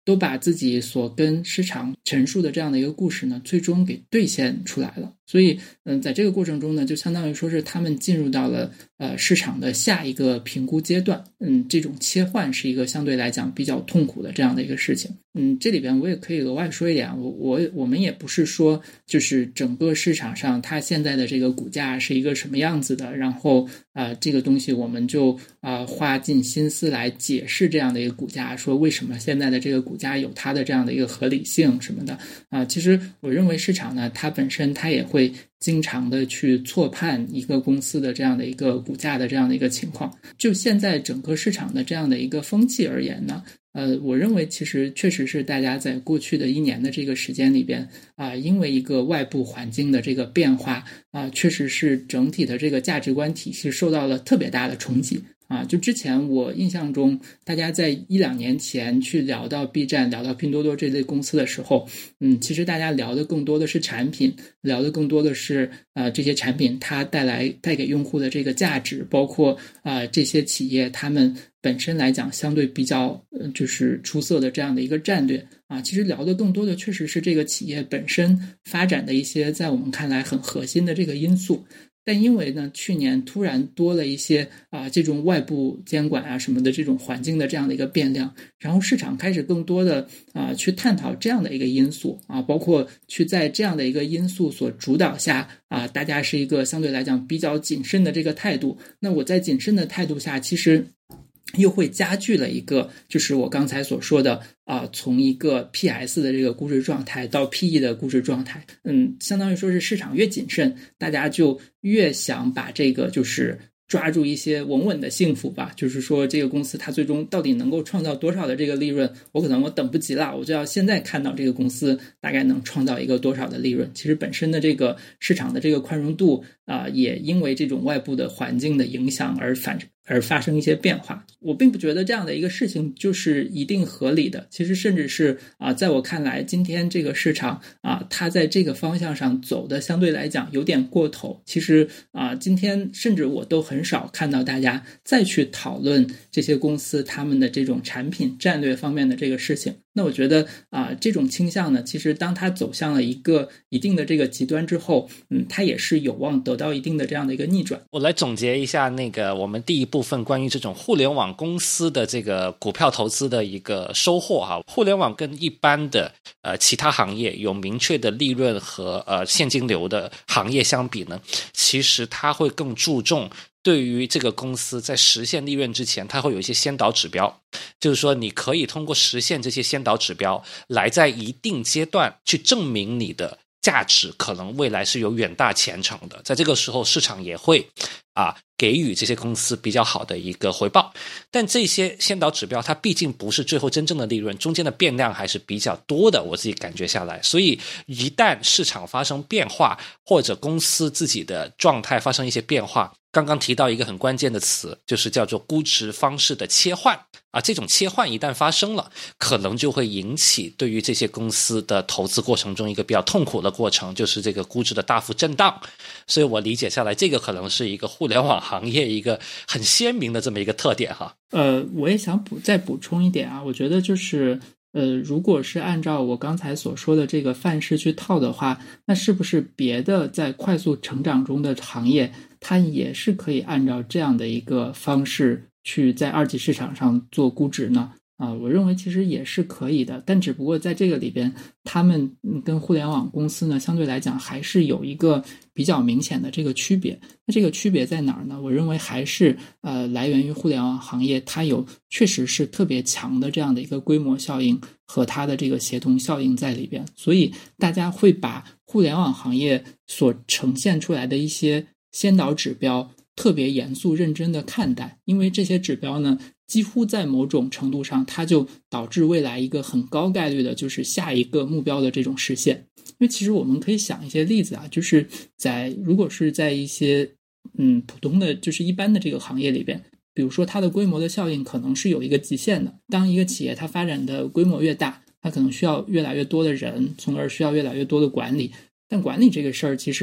都把自己所跟市场陈述的这样的一个故事呢，最终给兑现出来了。所以，嗯，在这个过程中呢，就相当于说是他们进入到了呃市场的下一个评估阶段。嗯，这种切换是一个相对来讲比较痛苦的这样的一个事情。嗯，这里边我也可以额外说一点，我我我们也不是说就是整个市场上它现在的这个股价是一个什么样子的，然后啊、呃、这个东西我们就啊、呃、花尽心思来解释这样的一个股价，说为什么现在的这个股价有它的这样的一个合理性什么的啊、呃。其实我认为市场呢，它本身它也会经常的去错判一个公司的这样的一个股价的这样的一个情况。就现在整个市场的这样的一个风气而言呢，呃，我认为其实确实是大家在过去的一年的这个时间里边啊、呃，因为一个外部环境的这个变化啊、呃，确实是整体的这个价值观体系受到了特别大的冲击。啊，就之前我印象中，大家在一两年前去聊到 B 站、聊到拼多多这类公司的时候，嗯，其实大家聊的更多的是产品，聊的更多的是呃这些产品它带来带给用户的这个价值，包括啊、呃、这些企业他们本身来讲相对比较呃就是出色的这样的一个战略啊，其实聊的更多的确实是这个企业本身发展的一些在我们看来很核心的这个因素。但因为呢，去年突然多了一些啊、呃、这种外部监管啊什么的这种环境的这样的一个变量，然后市场开始更多的啊、呃、去探讨这样的一个因素啊，包括去在这样的一个因素所主导下啊、呃，大家是一个相对来讲比较谨慎的这个态度。那我在谨慎的态度下，其实又会加剧了一个，就是我刚才所说的啊、呃，从一个 P S 的这个估值状态到 P E 的估值状态，嗯，相当于说是市场越谨慎，大家就越想把这个就是抓住一些稳稳的幸福吧，就是说这个公司它最终到底能够创造多少的这个利润，我可能我等不及了，我就要现在看到这个公司大概能创造一个多少的利润。其实本身的这个市场的这个宽容度啊、呃，也因为这种外部的环境的影响而反而发生一些变化。我并不觉得这样的一个事情就是一定合理的，其实甚至是啊、呃，在我看来，今天这个市场啊、呃，它在这个方向上走的相对来讲有点过头。其实啊、呃，今天甚至我都很少看到大家再去讨论这些公司他们的这种产品战略方面的这个事情。那我觉得啊、呃，这种倾向呢，其实当它走向了一个一定的这个极端之后，嗯，它也是有望得到一定的这样的一个逆转。 我来总结一下那个我们第一部分关于这种互联网公司的这个股票投资的一个收获哈。互联网跟一般的呃其他行业有明确的利润和呃现金流的行业相比呢，其实它会更注重对于这个公司在实现利润之前，它会有一些先导指标，就是说你可以通过实现这些先导指标来在一定阶段去证明你的价值可能未来是有远大前程的。在这个时候市场也会啊给予这些公司比较好的一个回报。但这些先导指标它毕竟不是最后真正的利润，中间的变量还是比较多的，我自己感觉下来。所以一旦市场发生变化，或者公司自己的状态发生一些变化，刚刚提到一个很关键的词，就是叫做估值方式的切换啊，这种切换一旦发生了，可能就会引起对于这些公司的投资过程中一个比较痛苦的过程，就是这个估值的大幅震荡。所以我理解下来，这个可能是一个互联网行业一个很鲜明的这么一个特点哈。 呃，我也想补再补充一点啊，我觉得就是呃，如果是按照我刚才所说的这个范式去套的话，那是不是别的在快速成长中的行业，它也是可以按照这样的一个方式去在二级市场上做估值呢？啊、呃，我认为其实也是可以的，但只不过在这个里边，他们跟互联网公司呢，相对来讲还是有一个比较明显的这个区别。那这个区别在哪儿呢？我认为还是呃来源于互联网行业，它有确实是特别强的这样的一个规模效应和它的这个协同效应在里边，所以大家会把互联网行业所呈现出来的一些先导指标特别严肃认真的看待，因为这些指标呢，几乎在某种程度上，它就导致未来一个很高概率的就是下一个目标的这种实现。因为其实我们可以想一些例子啊，就是在如果是在一些嗯普通的就是一般的这个行业里边，比如说它的规模的效应可能是有一个极限的，当一个企业它发展的规模越大，它可能需要越来越多的人，从而需要越来越多的管理。但管理这个事儿其实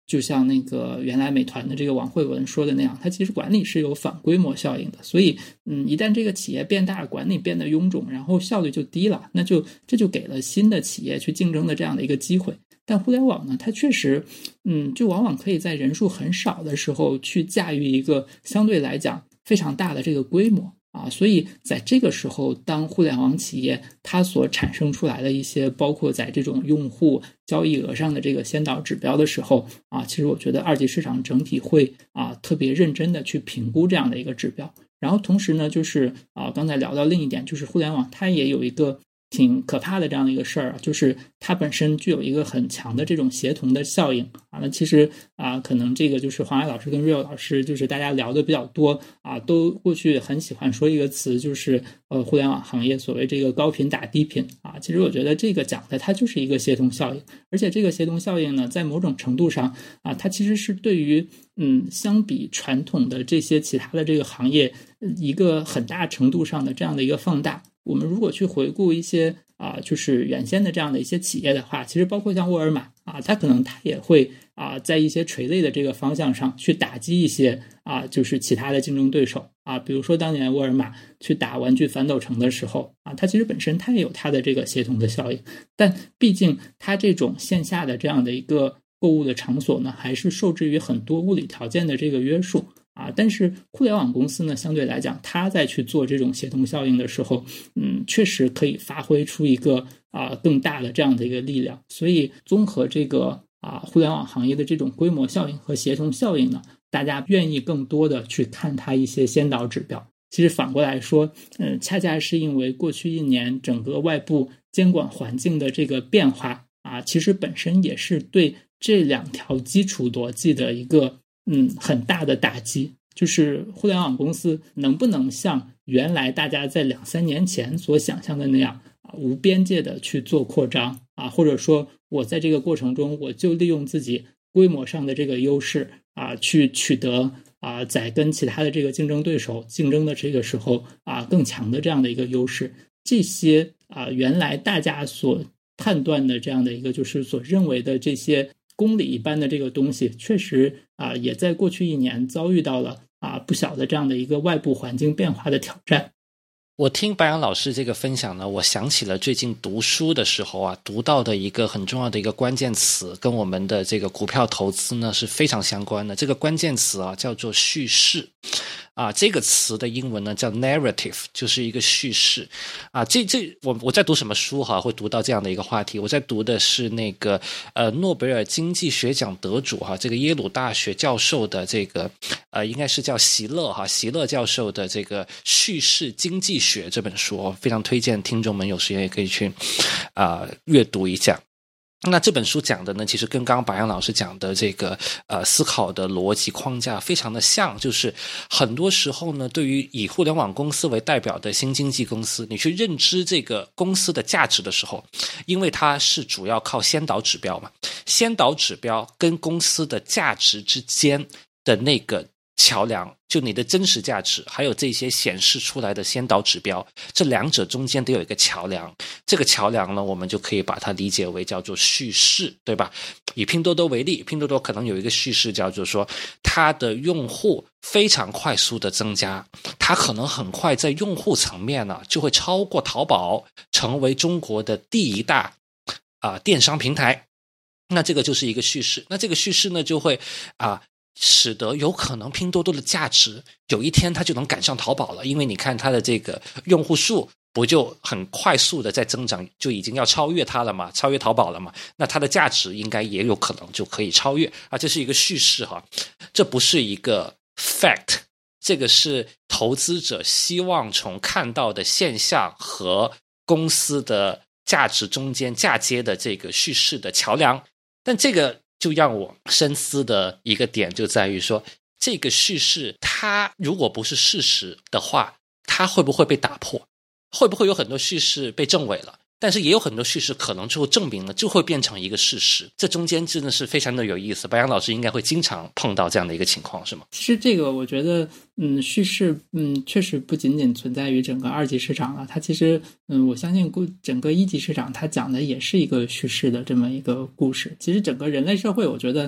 就像那个原来美团的这个王慧文说的那样，它其实管理是有反规模效应的。所以，嗯，一旦这个企业变大，管理变得臃肿，然后效率就低了，那就这就给了新的企业去竞争的这样的一个机会。但互联网呢，它确实，嗯，就往往可以在人数很少的时候去驾驭一个相对来讲非常大的这个规模。啊，所以在这个时候，当互联网企业它所产生出来的一些，包括在这种用户交易额上的这个先导指标的时候，啊，其实我觉得二级市场整体会啊特别认真的去评估这样的一个指标。然后同时呢，就是啊刚才聊到另一点，就是互联网它也有一个挺可怕的这样的一个事儿啊，就是它本身具有一个很强的这种协同的效应啊。那其实啊，可能这个就是黄海老师跟 Rio 老师，就是大家聊的比较多啊，都过去很喜欢说一个词，就是呃，互联网行业所谓这个高频打低频啊。其实我觉得这个讲的它就是一个协同效应，而且这个协同效应呢，在某种程度上啊，它其实是对于嗯，相比传统的这些其他的这个行业，一个很大程度上的这样的一个放大。我们如果去回顾一些啊、呃，就是原先的这样的一些企业的话，其实包括像沃尔玛啊，它可能它也会啊、呃，在一些垂类的这个方向上去打击一些啊、呃，就是其他的竞争对手啊。比如说当年沃尔玛去打玩具反斗城的时候啊，它其实本身它也有它的这个协同的效应，但毕竟它这种线下的这样的一个购物的场所呢，还是受制于很多物理条件的这个约束。啊，但是互联网公司呢，相对来讲，它在去做这种协同效应的时候，嗯，确实可以发挥出一个啊、呃、更大的这样的一个力量。所以综合这个啊互联网行业的这种规模效应和协同效应呢，大家愿意更多的去看它一些先导指标。其实反过来说，嗯，恰恰是因为过去一年整个外部监管环境的这个变化啊，其实本身也是对这两条基础逻辑的一个。嗯，很大的打击，就是互联网公司能不能像原来大家在两三年前所想象的那样啊，无边界的去做扩张啊，或者说我在这个过程中，我就利用自己规模上的这个优势啊，去取得啊，在跟其他的这个竞争对手竞争的这个时候啊，更强的这样的一个优势。这些啊，原来大家所判断的这样的一个，就是所认为的这些。公理一般的这个东西，确实啊、呃，也在过去一年遭遇到了啊不小的这样的一个外部环境变化的挑战。 我听白杨老师这个分享呢，我想起了最近读书的时候啊，读到的一个很重要的一个关键词，跟我们的这个股票投资呢是非常相关的。这个关键词啊叫做叙事。啊，这个词的英文呢叫 narrative， 就是一个叙事。啊，这这我我在读什么书哈，会读到这样的一个话题。我在读的是那个呃诺贝尔经济学奖得主哈，这个耶鲁大学教授的这个呃应该是叫席勒哈，席勒教授的这个叙事经济学这本书，我非常推荐听众们有时间也可以去啊、呃、阅读一下。那这本书讲的呢，其实跟刚刚白杨老师讲的这个呃思考的逻辑框架非常的像，就是很多时候呢，对于以互联网公司为代表的新经济公司，你去认知这个公司的价值的时候，因为它是主要靠先导指标嘛，先导指标跟公司的价值之间的那个桥梁，就你的真实价值还有这些显示出来的先导指标，这两者中间得有一个桥梁。这个桥梁呢，我们就可以把它理解为叫做叙事，对吧？以拼多多为例，拼多多可能有一个叙事叫做说它的用户非常快速的增加，它可能很快在用户层面呢就会超过淘宝，成为中国的第一大啊、呃、电商平台。那这个就是一个叙事，那这个叙事呢就会啊、呃使得有可能拼多多的价值有一天它就能赶上淘宝了，因为你看它的这个用户数不就很快速的在增长，就已经要超越它了嘛，超越淘宝了嘛，那它的价值应该也有可能就可以超越啊，这是一个叙事哈，这不是一个 fact， 这个是投资者希望从看到的现象和公司的价值中间嫁接的这个叙事的桥梁。但这个就让我深思的一个点就在于说，这个叙事它如果不是事实的话，它会不会被打破？会不会有很多叙事被证伪了？但是也有很多叙事可能最后证明了，就会变成一个事实。这中间真的是非常的有意思。白杨老师应该会经常碰到这样的一个情况，是吗？ 其实这个我觉得，嗯，叙事，嗯，确实不仅仅存在于整个二级市场了。它其实，嗯，我相信整个一级市场，它讲的也是一个叙事的这么一个故事。其实整个人类社会，我觉得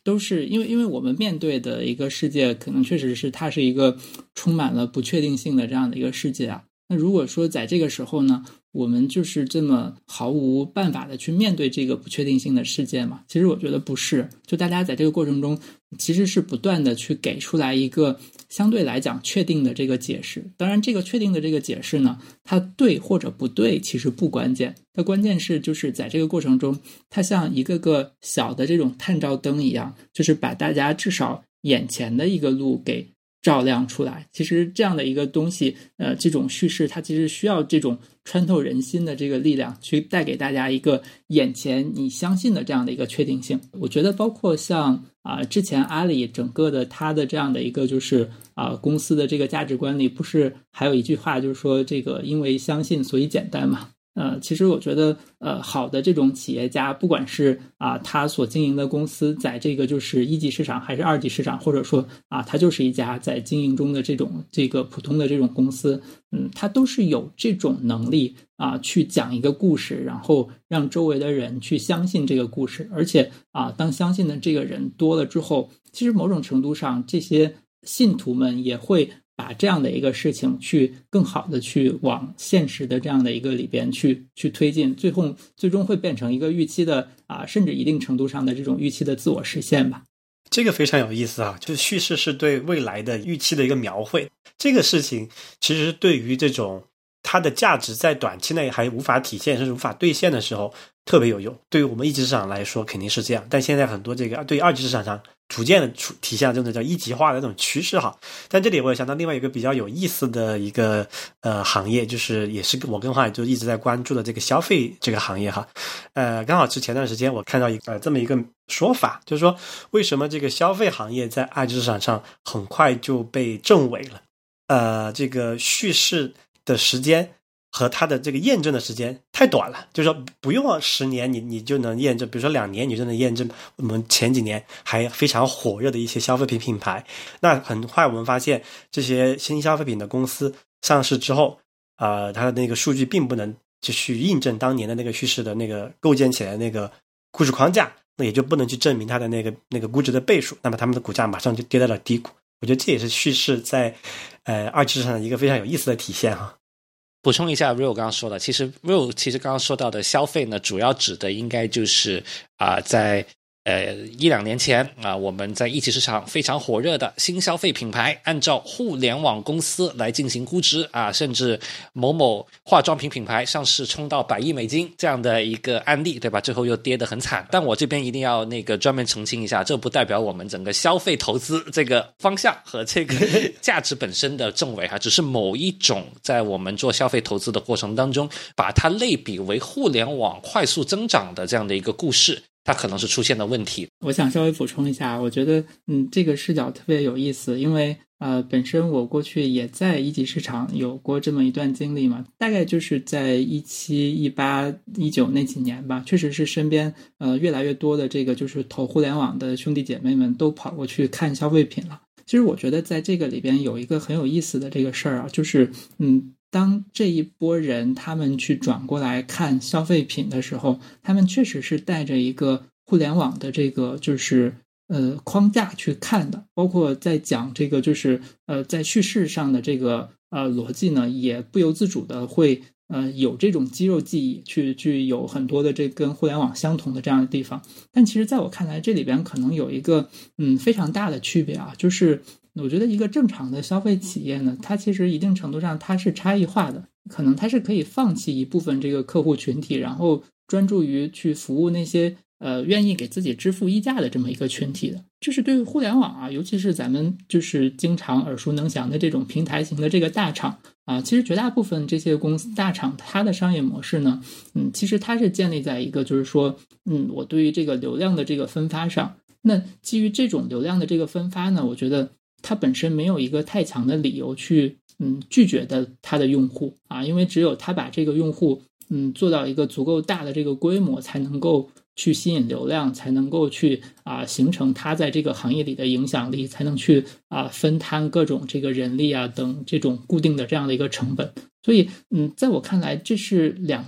都是因为因为我们面对的一个世界，可能确实是它是一个充满了不确定性的这样的一个世界啊。那如果说在这个时候呢，我们就是这么毫无办法的去面对这个不确定性的世界嘛？其实我觉得不是，就大家在这个过程中其实是不断的去给出来一个相对来讲确定的这个解释。当然这个确定的这个解释呢，它对或者不对其实不关键，它关键是就是在这个过程中，它像一个个小的这种探照灯一样，就是把大家至少眼前的一个路给照亮出来。其实这样的一个东西，呃，这种叙事它其实需要这种穿透人心的这个力量，去带给大家一个眼前你相信的这样的一个确定性。我觉得包括像啊、呃，之前阿里整个的它的这样的一个就是啊、呃，公司的这个价值观里，不是还有一句话就是说这个因为相信所以简单嘛？呃，其实我觉得，呃，好的这种企业家，不管是啊他所经营的公司在这个就是一级市场还是二级市场，或者说啊他就是一家在经营中的这种这个普通的这种公司，嗯，他都是有这种能力啊去讲一个故事，然后让周围的人去相信这个故事，而且啊当相信的这个人多了之后，其实某种程度上这些信徒们也会把这样的一个事情去更好的去往现实的这样的一个里边去去推进，最后最终会变成一个预期的啊，甚至一定程度上的这种预期的自我实现吧。 这个非常有意思啊，就是叙事是对未来的预期的一个描绘。这个事情其实对于这种它的价值在短期内还无法体现甚至无法兑现的时候特别有用。对于我们一级市场来说肯定是这样，但现在很多这个对于二级市场上逐渐的体现这种叫一级化的这种趋势哈。但这里我也想到另外一个比较有意思的一个呃行业，就是也是我跟华海就一直在关注的这个消费这个行业哈。呃，刚好是前段时间我看到一个、呃、这么一个说法，就是说为什么这个消费行业在二级市场上很快就被证伪了？呃，这个叙事的时间和它的这个验证的时间太短了，就是说不用十年你你就能验证，比如说两年你就能验证我们前几年还非常火热的一些消费品品牌。那很快我们发现这些新消费品的公司上市之后，呃，它的那个数据并不能就去印证当年的那个叙事的那个构建起来的那个故事框架，那也就不能去证明它的那个那个估值的倍数，那么他们的股价马上就跌到了低谷。我觉得这也是叙事在呃二级市场的一个非常有意思的体现哈。 补充一下 Real 刚刚说的，其实 Real 其实刚刚说到的消费呢，主要指的应该就是啊、呃，在呃一两年前啊、呃，我们在一级市场非常火热的新消费品牌，按照互联网公司来进行估值啊，甚至某某化妆品品牌上市冲到百亿美金这样的一个案例，对吧？最后又跌得很惨。但我这边一定要那个专门澄清一下，这不代表我们整个消费投资这个方向和这个价值本身的证伪哈，只是某一种在我们做消费投资的过程当中，把它类比为互联网快速增长的这样的一个故事，它可能是出现的问题。 我想稍微补充一下，我觉得嗯，这个视角特别有意思，因为呃，本身我过去也在一级市场有过这么一段经历嘛，大概就是在一七、一八、一九那几年吧，确实是身边呃越来越多的这个就是投互联网的兄弟姐妹们都跑过去看消费品了。其实我觉得在这个里边有一个很有意思的这个事儿啊，就是嗯。当这一波人他们去转过来看消费品的时候，他们确实是带着一个互联网的这个就是呃框架去看的，包括在讲这个就是呃在叙事上的这个呃逻辑呢，也不由自主的会呃有这种肌肉记忆，去去有很多的这跟互联网相同的这样的地方。但其实在我看来，这里边可能有一个嗯非常大的区别啊，就是我觉得一个正常的消费企业呢，它其实一定程度上它是差异化的，可能它是可以放弃一部分这个客户群体，然后专注于去服务那些呃愿意给自己支付溢价的这么一个群体的。就是对于互联网啊，尤其是咱们就是经常耳熟能详的这种平台型的这个大厂啊，其实绝大部分这些公司大厂它的商业模式呢，嗯，其实它是建立在一个就是说，嗯，我对于这个流量的这个分发上，那基于这种流量的这个分发呢，我觉得它本身没有一个太强的理由去嗯拒绝的它的用户啊，因为只有它把这个用户嗯做到一个足够大的这个规模，才能够去吸引流量，才能够去啊形成它在这个行业里的影响力，才能去啊分摊各种这个人力啊等这种固定的这样的一个成本。所以嗯，在我看来，这是两类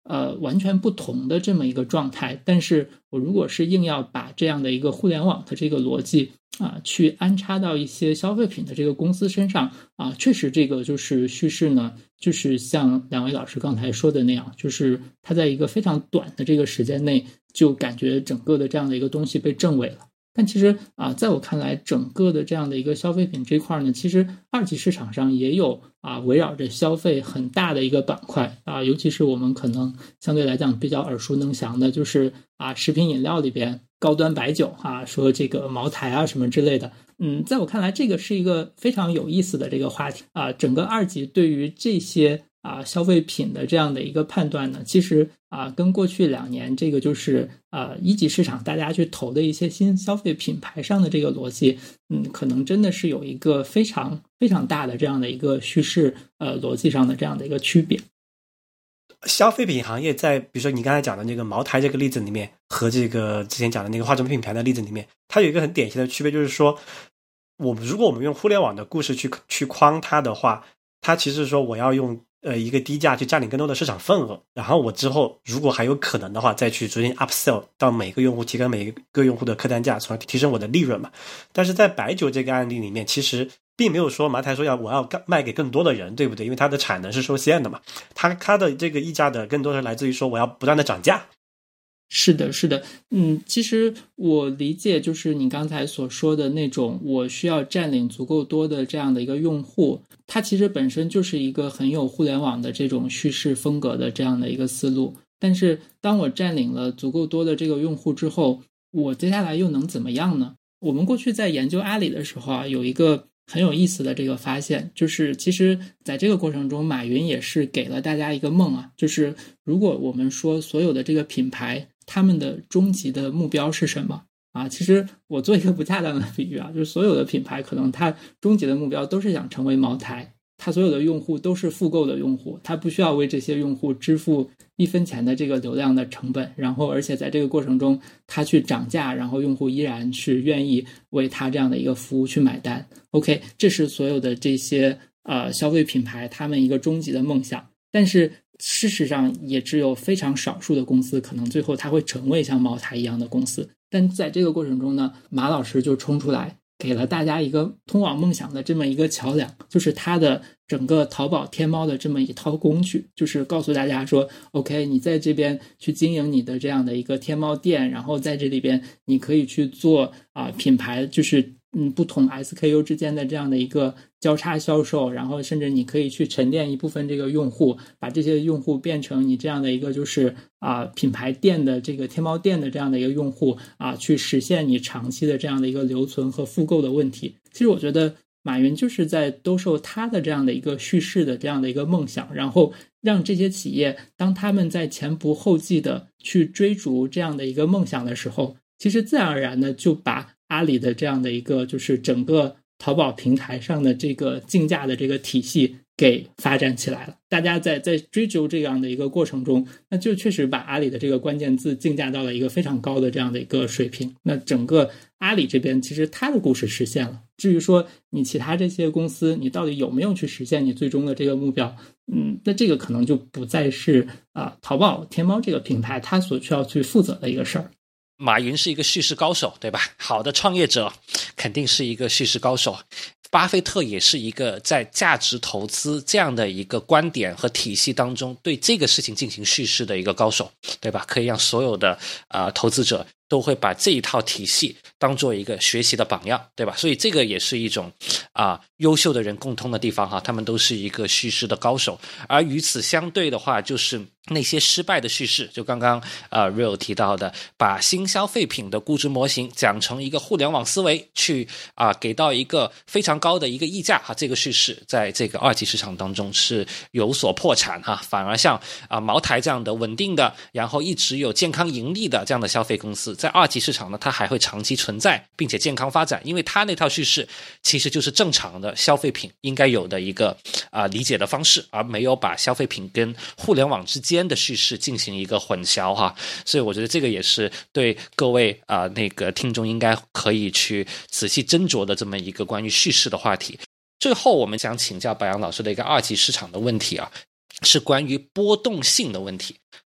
呃完全不同的这么一个状态。但是我如果是硬要把这样的一个互联网的这个逻辑啊，去安插到一些消费品的这个公司身上啊，确实这个就是叙事呢，就是像两位老师刚才说的那样，就是它在一个非常短的这个时间内，就感觉整个的这样的一个东西被证伪了。但其实啊，在我看来，整个的这样的一个消费品这块呢，其实二级市场上也有啊围绕着消费很大的一个板块啊，尤其是我们可能相对来讲比较耳熟能详的，就是啊食品饮料里边高端白酒啊，说这个茅台啊什么之类的。嗯，在我看来，这个是一个非常有意思的这个话题啊。整个二级对于这些啊消费品的这样的一个判断呢，其实啊跟过去两年这个就是啊一级市场大家去投的一些新消费品牌上的这个逻辑，嗯，可能真的是有一个非常非常大的这样的一个叙事呃逻辑上的这样的一个区别。 消费品行业在比如说你刚才讲的那个茅台这个例子里面，和这个之前讲的那个化妆品牌的例子里面，它有一个很典型的区别，就是说我们如果我们用互联网的故事去去框它的话，它其实是说我要用呃一个低价去占领更多的市场份额，然后我之后如果还有可能的话，再去逐渐 upsell 到每个用户，提高每个用户的客单价，从而提升我的利润嘛。但是在白酒这个案例里面，其实并没有说茅台说要我要卖给更多的人，对不对？因为它的产能是受限的嘛，它它的这个溢价的更多是来自于说我要不断的涨价。 是的，是的，嗯，其实我理解就是你刚才所说的那种，我需要占领足够多的这样的一个用户，它其实本身就是一个很有互联网的这种叙事风格的这样的一个思路。但是当我占领了足够多的这个用户之后，我接下来又能怎么样呢？我们过去在研究阿里的时候啊，有一个很有意思的这个发现，就是其实在这个过程中，马云也是给了大家一个梦啊，就是如果我们说所有的这个品牌他们的终极的目标是什么啊？其实我做一个不恰当的比喻啊，就是所有的品牌可能它终极的目标都是想成为茅台，它所有的用户都是复购的用户，它不需要为这些用户支付一分钱的这个流量的成本，然后而且在这个过程中它去涨价，然后用户依然是愿意为它这样的一个服务去买单。 OK， 这是所有的这些呃消费品牌他们一个终极的梦想。但是事实上也只有非常少数的公司可能最后它会成为像茅台一样的公司。但在这个过程中呢，马老师就冲出来给了大家一个通往梦想的这么一个桥梁，就是他的整个淘宝天猫的这么一套工具，就是告诉大家说 OK， 你在这边去经营你的这样的一个天猫店，然后在这里边你可以去做啊、呃、品牌，就是嗯不同 S K U 之间的这样的一个交叉销售，然后甚至你可以去沉淀一部分这个用户，把这些用户变成你这样的一个就是啊、呃、品牌店的这个天猫店的这样的一个用户啊、呃，去实现你长期的这样的一个留存和复购的问题。其实我觉得马云就是在兜售他的这样的一个叙事的这样的一个梦想，然后让这些企业当他们在前仆后继的去追逐这样的一个梦想的时候，其实自然而然的就把阿里的这样的一个就是整个淘宝平台上的这个竞价的这个体系给发展起来了。大家在在追求这样的一个过程中，那就确实把阿里的这个关键字竞价到了一个非常高的这样的一个水平。那整个阿里这边其实它的故事实现了，至于说你其他这些公司你到底有没有去实现你最终的这个目标，嗯，那这个可能就不再是啊、呃、淘宝天猫这个平台它所需要去负责的一个事儿。 马云是一个叙事高手，对吧？好的创业者肯定是一个叙事高手。巴菲特也是一个在价值投资这样的一个观点和体系当中对这个事情进行叙事的一个高手，对吧？可以让所有的呃投资者都会把这一套体系当做一个学习的榜样，对吧？所以这个也是一种啊、呃、优秀的人共通的地方哈，他们都是一个叙事的高手。而与此相对的话，就是那些失败的叙事，就刚刚呃 Real 提到的，把新消费品的估值模型讲成一个互联网思维，去啊、呃、给到一个非常高的一个溢价哈，这个叙事在这个二级市场当中是有所破产哈，反而像啊、呃、茅台这样的稳定的，然后一直有健康盈利的这样的消费公司，在二级市场呢，它还会长期存在，并且健康发展，因为它那套叙事其实就是正常的消费品应该有的一个啊、呃、理解的方式，而没有把消费品跟互联网之间的叙事进行一个混淆哈。所以我觉得这个也是对各位啊、呃、那个听众应该可以去仔细斟酌的这么一个关于叙事的话题。最后我们想请教白杨老师的一个二级市场的问题啊，是关于波动性的问题。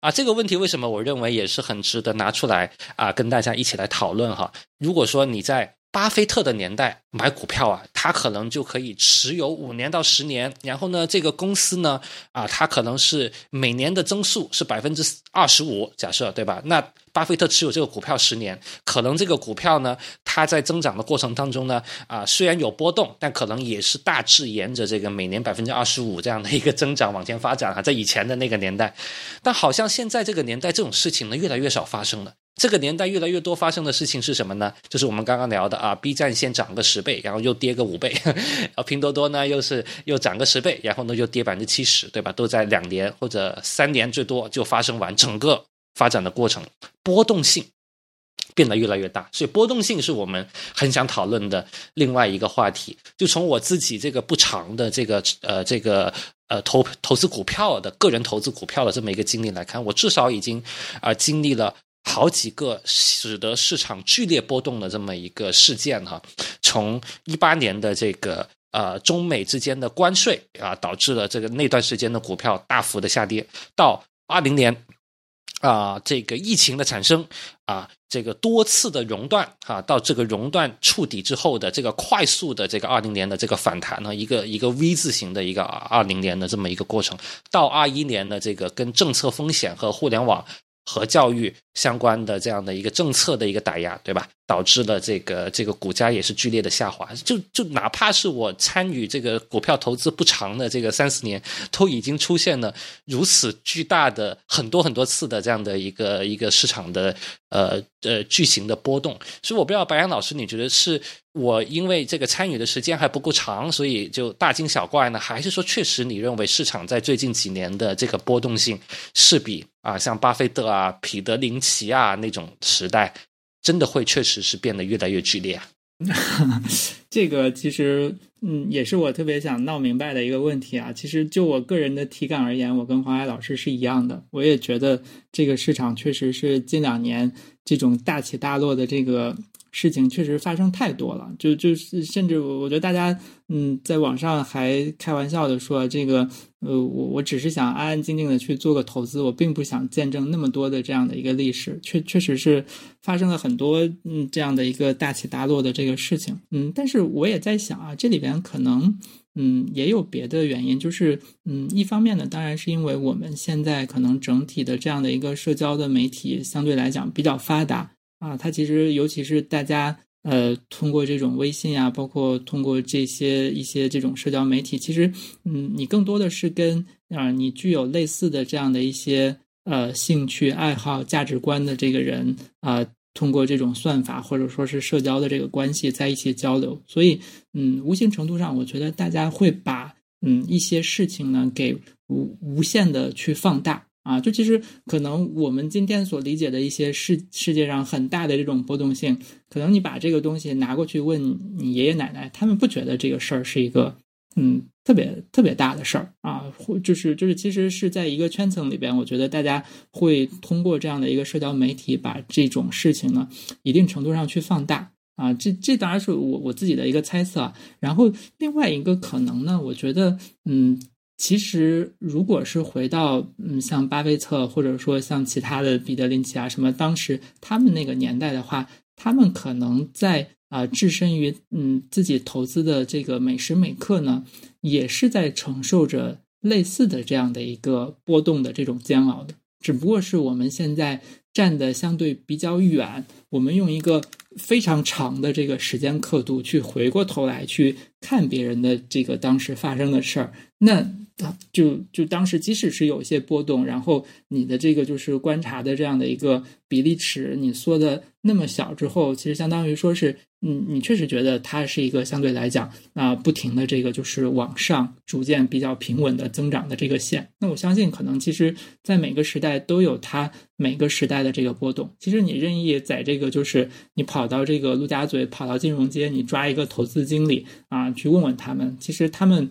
啊，这个问题为什么我认为也是很值得拿出来啊，跟大家一起来讨论哈。如果说你在巴菲特的年代买股票啊，他可能就可以持有五年到十年，然后呢，这个公司呢，啊，它可能是每年的增速是百分之二十五，假设对吧？那巴菲特持有这个股票十年，可能这个股票呢，它在增长的过程当中呢，啊，虽然有波动，但可能也是大致沿着这个每年百分之二十五这样的一个增长往前发展啊，在以前的那个年代，但好像现在这个年代这种事情呢，越来越少发生了。这个年代越来越多发生的事情是什么呢？就是我们刚刚聊的啊 ，B 站先涨个十倍，然后又跌个五倍，然后拼多多呢又是又涨个十倍，然后呢又跌百分之七十，对吧？都在两年或者三年最多就发生完整个发展的过程，波动性变得越来越大，所以波动性是我们很想讨论的另外一个话题。就从我自己这个不长的这个呃这个呃投投资股票的个人投资股票的这么一个经历来看，我至少已经啊、呃、经历了好几个使得市场剧烈波动的这么一个事件哈，从一八年的这个呃中美之间的关税啊，导致了这个那段时间的股票大幅的下跌，到二零年啊、呃、这个疫情的产生啊，这个多次的熔断啊，到这个熔断触底之后的这个快速的这个二零年的这个反弹呢，一个一个 V 字形的一个二零年的这么一个过程，到二一年的这个跟政策风险和互联网和教育相关的这样的一个政策的一个打压，对吧？导致了这个这个股价也是剧烈的下滑。就就哪怕是我参与这个股票投资不长的这个三四年，都已经出现了如此巨大的很多很多次的这样的一个一个市场的呃呃巨型的波动。所以我不知道白杨老师，你觉得是我因为这个参与的时间还不够长，所以就大惊小怪呢？还是说确实你认为市场在最近几年的这个波动性是比啊像巴菲特啊、彼得林奇啊那种时代真的会确实是变得越来越剧烈啊？ 这个其实嗯也是我特别想闹明白的一个问题啊。其实就我个人的体感而言，我跟黄海老师是一样的，我也觉得这个市场确实是近两年这种大起大落的这个事情确实发生太多了，就就是甚至我觉得大家嗯在网上还开玩笑的说这个呃我我只是想安安静静的去做个投资，我并不想见证那么多的这样的一个历史，确确实是发生了很多嗯这样的一个大起大落的这个事情。嗯但是我也在想啊，这里边可能嗯也有别的原因，就是嗯一方面呢，当然是因为我们现在可能整体的这样的一个社交的媒体相对来讲比较发达啊，它其实尤其是大家呃通过这种微信啊，包括通过这些一些这种社交媒体，其实嗯你更多的是跟啊、呃、你具有类似的这样的一些呃兴趣爱好价值观的这个人啊、呃通过这种算法或者说是社交的这个关系在一起交流，所以嗯无形程度上我觉得大家会把嗯一些事情呢给无无限的去放大啊，就其实可能我们今天所理解的一些世世界上很大的这种波动性，可能你把这个东西拿过去问你爷爷奶奶，他们不觉得这个事儿是一个嗯特别特别大的事儿啊，就是就是其实是在一个圈层里边，我觉得大家会通过这样的一个社交媒体把这种事情呢一定程度上去放大啊，这这当然是我我自己的一个猜测啊。然后另外一个可能呢，我觉得嗯。其实如果是回到嗯像巴菲特或者说像其他的彼得林奇啊什么，当时他们那个年代的话，他们可能在啊、呃、置身于嗯自己投资的这个每时每刻呢，也是在承受着类似的这样的一个波动的这种煎熬的，只不过是我们现在站得相对比较远，我们用一个非常长的这个时间刻度去回过头来去看别人的这个当时发生的事儿，那就就当时即使是有一些波动，然后你的这个就是观察的这样的一个比例尺你缩的那么小之后，其实相当于说是嗯，你确实觉得它是一个相对来讲啊、呃、不停的这个就是往上逐渐比较平稳的增长的这个线。那我相信可能其实在每个时代都有它每个时代的这个波动。其实你任意在这个就是你跑到这个陆家嘴，跑到金融街，你抓一个投资经理啊去问问他们，其实他们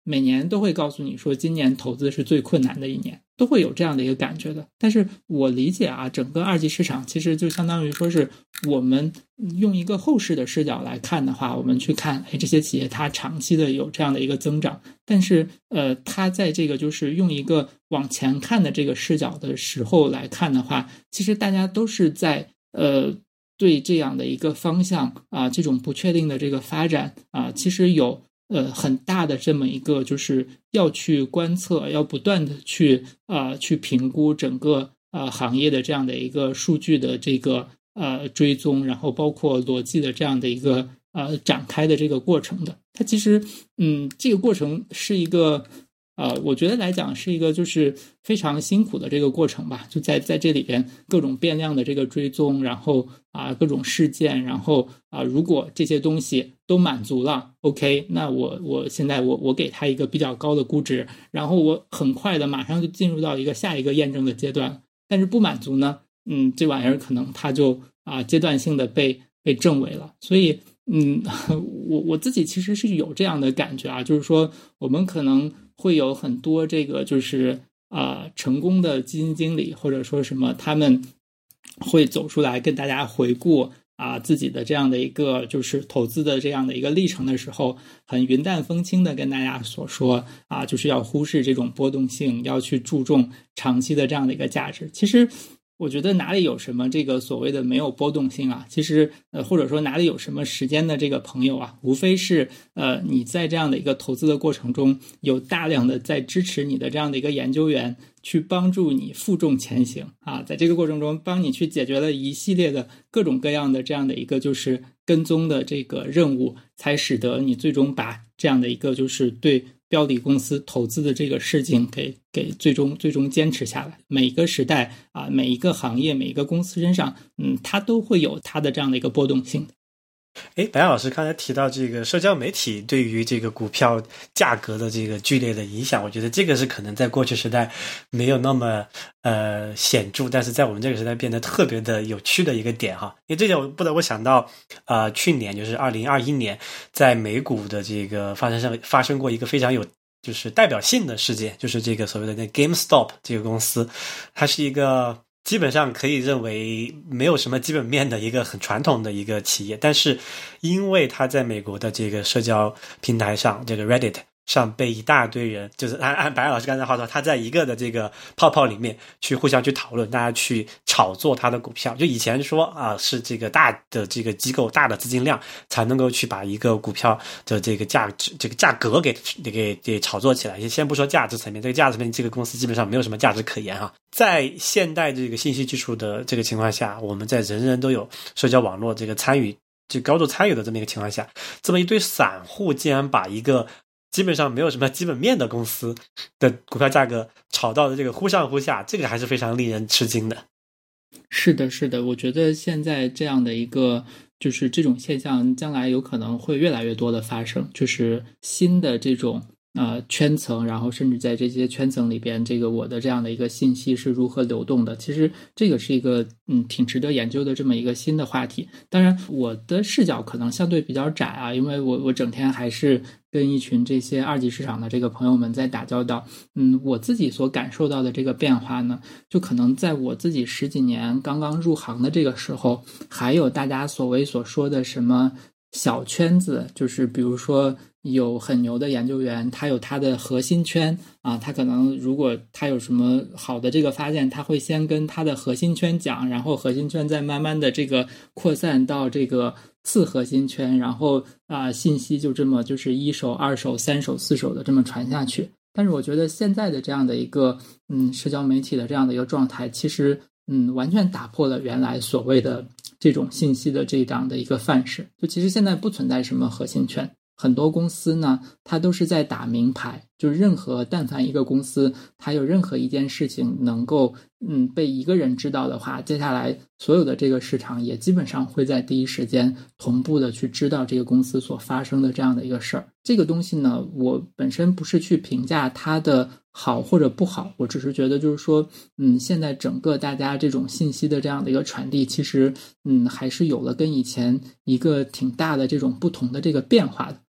每年都会告诉你说今年投资是最困难的一年，都会有这样的一个感觉的。但是我理解啊，整个二级市场其实就相当于说是我们用一个后视的视角来看的话，我们去看哎这些企业它长期的有这样的一个增长，但是呃它在这个就是用一个往前看的这个视角的时候来看的话，其实大家都是在呃对这样的一个方向啊，这种不确定的这个发展啊，其实有呃很大的这么一个就是要去观测，要不断的去啊、呃、去评估整个呃行业的这样的一个数据的这个呃追踪，然后包括逻辑的这样的一个呃展开的这个过程的。它其实嗯这个过程是一个呃，我觉得来讲是一个就是非常辛苦的这个过程吧，就在在这里边各种变量的这个追踪，然后啊各种事件，然后啊如果这些东西都满足了 ，OK， 那我我现在我我给它一个比较高的估值，然后我很快的马上就进入到一个下一个验证的阶段。但是不满足呢，嗯，这玩意儿可能它就啊阶段性的被被证伪了，所以。嗯，我我自己其实是有这样的感觉啊，就是说我们可能会有很多这个就是啊、呃、成功的基金经理或者说什么，他们会走出来跟大家回顾啊、呃、自己的这样的一个就是投资的这样的一个历程的时候，很云淡风轻的跟大家所说啊，就是要忽视这种波动性，要去注重长期的这样的一个价值。其实。我觉得哪里有什么这个所谓的没有波动性啊，其实呃或者说哪里有什么时间的这个朋友啊，无非是呃你在这样的一个投资的过程中，有大量的在支持你的这样的一个研究员去帮助你负重前行啊，在这个过程中帮你去解决了一系列的各种各样的这样的一个就是跟踪的这个任务，才使得你最终把这样的一个就是对标的公司投资的这个事情给给最终最终坚持下来。每个时代啊，每一个行业，每一个公司身上，嗯，它都会有它的这样的一个波动性的。 哎，白老师刚才提到这个社交媒体对于这个股票价格的这个剧烈的影响，我觉得这个是可能在过去时代没有那么呃显著，但是在我们这个时代变得特别的有趣的一个点哈。因为这点我不得不想到，呃，去年就是二零二一年，在美股的这个发生上发生过一个非常有就是代表性的事件，就是这个所谓的那 GameStop 这个公司，它是一个。基本上可以认为没有什么基本面的一个很传统的一个企业，但是因为它在美国的这个社交平台上，这个 Reddit 上被一大堆人，就是按按白老师刚才话说，他在一个的这个泡泡里面去互相去讨论，大家去炒作他的股票。就以前说啊、呃，是这个大的这个机构大的资金量才能够去把一个股票的这个价值这个价格给给给炒作起来。先不说价值层面，这个价值层面这个公司基本上没有什么价值可言哈。在现代这个信息技术的这个情况下，我们在人人都有社交网络这个参与，就高度参与的这么一个情况下，这么一堆散户竟然把一个基本上没有什么基本面的公司的股票价格炒到的这个忽上忽下，这个还是非常令人吃惊的。 是的，是的，我觉得现在这样的一个就是这种现象，将来有可能会越来越多的发生，就是新的这种呃圈层，然后甚至在这些圈层里边，这个我的这样的一个信息是如何流动的，其实这个是一个嗯挺值得研究的这么一个新的话题。当然我的视角可能相对比较窄啊，因为我我整天还是跟一群这些二级市场的这个朋友们在打交道。嗯，我自己所感受到的这个变化呢，就可能在我自己十几年刚刚入行的这个时候，还有大家所谓所说的什么小圈子，就是比如说有很牛的研究员，他有他的核心圈啊，他可能如果他有什么好的这个发现，他会先跟他的核心圈讲，然后核心圈再慢慢的这个扩散到这个次核心圈，然后啊信息就这么就是一手、二手、三手、四手的这么传下去。但是我觉得现在的这样的一个嗯社交媒体的这样的一个状态，其实嗯完全打破了原来所谓的这种信息的这样的一个范式。就其实现在不存在什么核心圈，很多公司呢它都是在打明牌，就是任何但凡一个公司它有任何一件事情能够嗯被一个人知道的话，接下来所有的这个市场也基本上会在第一时间同步的去知道这个公司所发生的这样的一个事儿。这个东西呢，我本身不是去评价它的好或者不好，我只是觉得就是说嗯现在整个大家这种信息的这样的一个传递，其实嗯还是有了跟以前一个挺大的这种不同的这个变化的。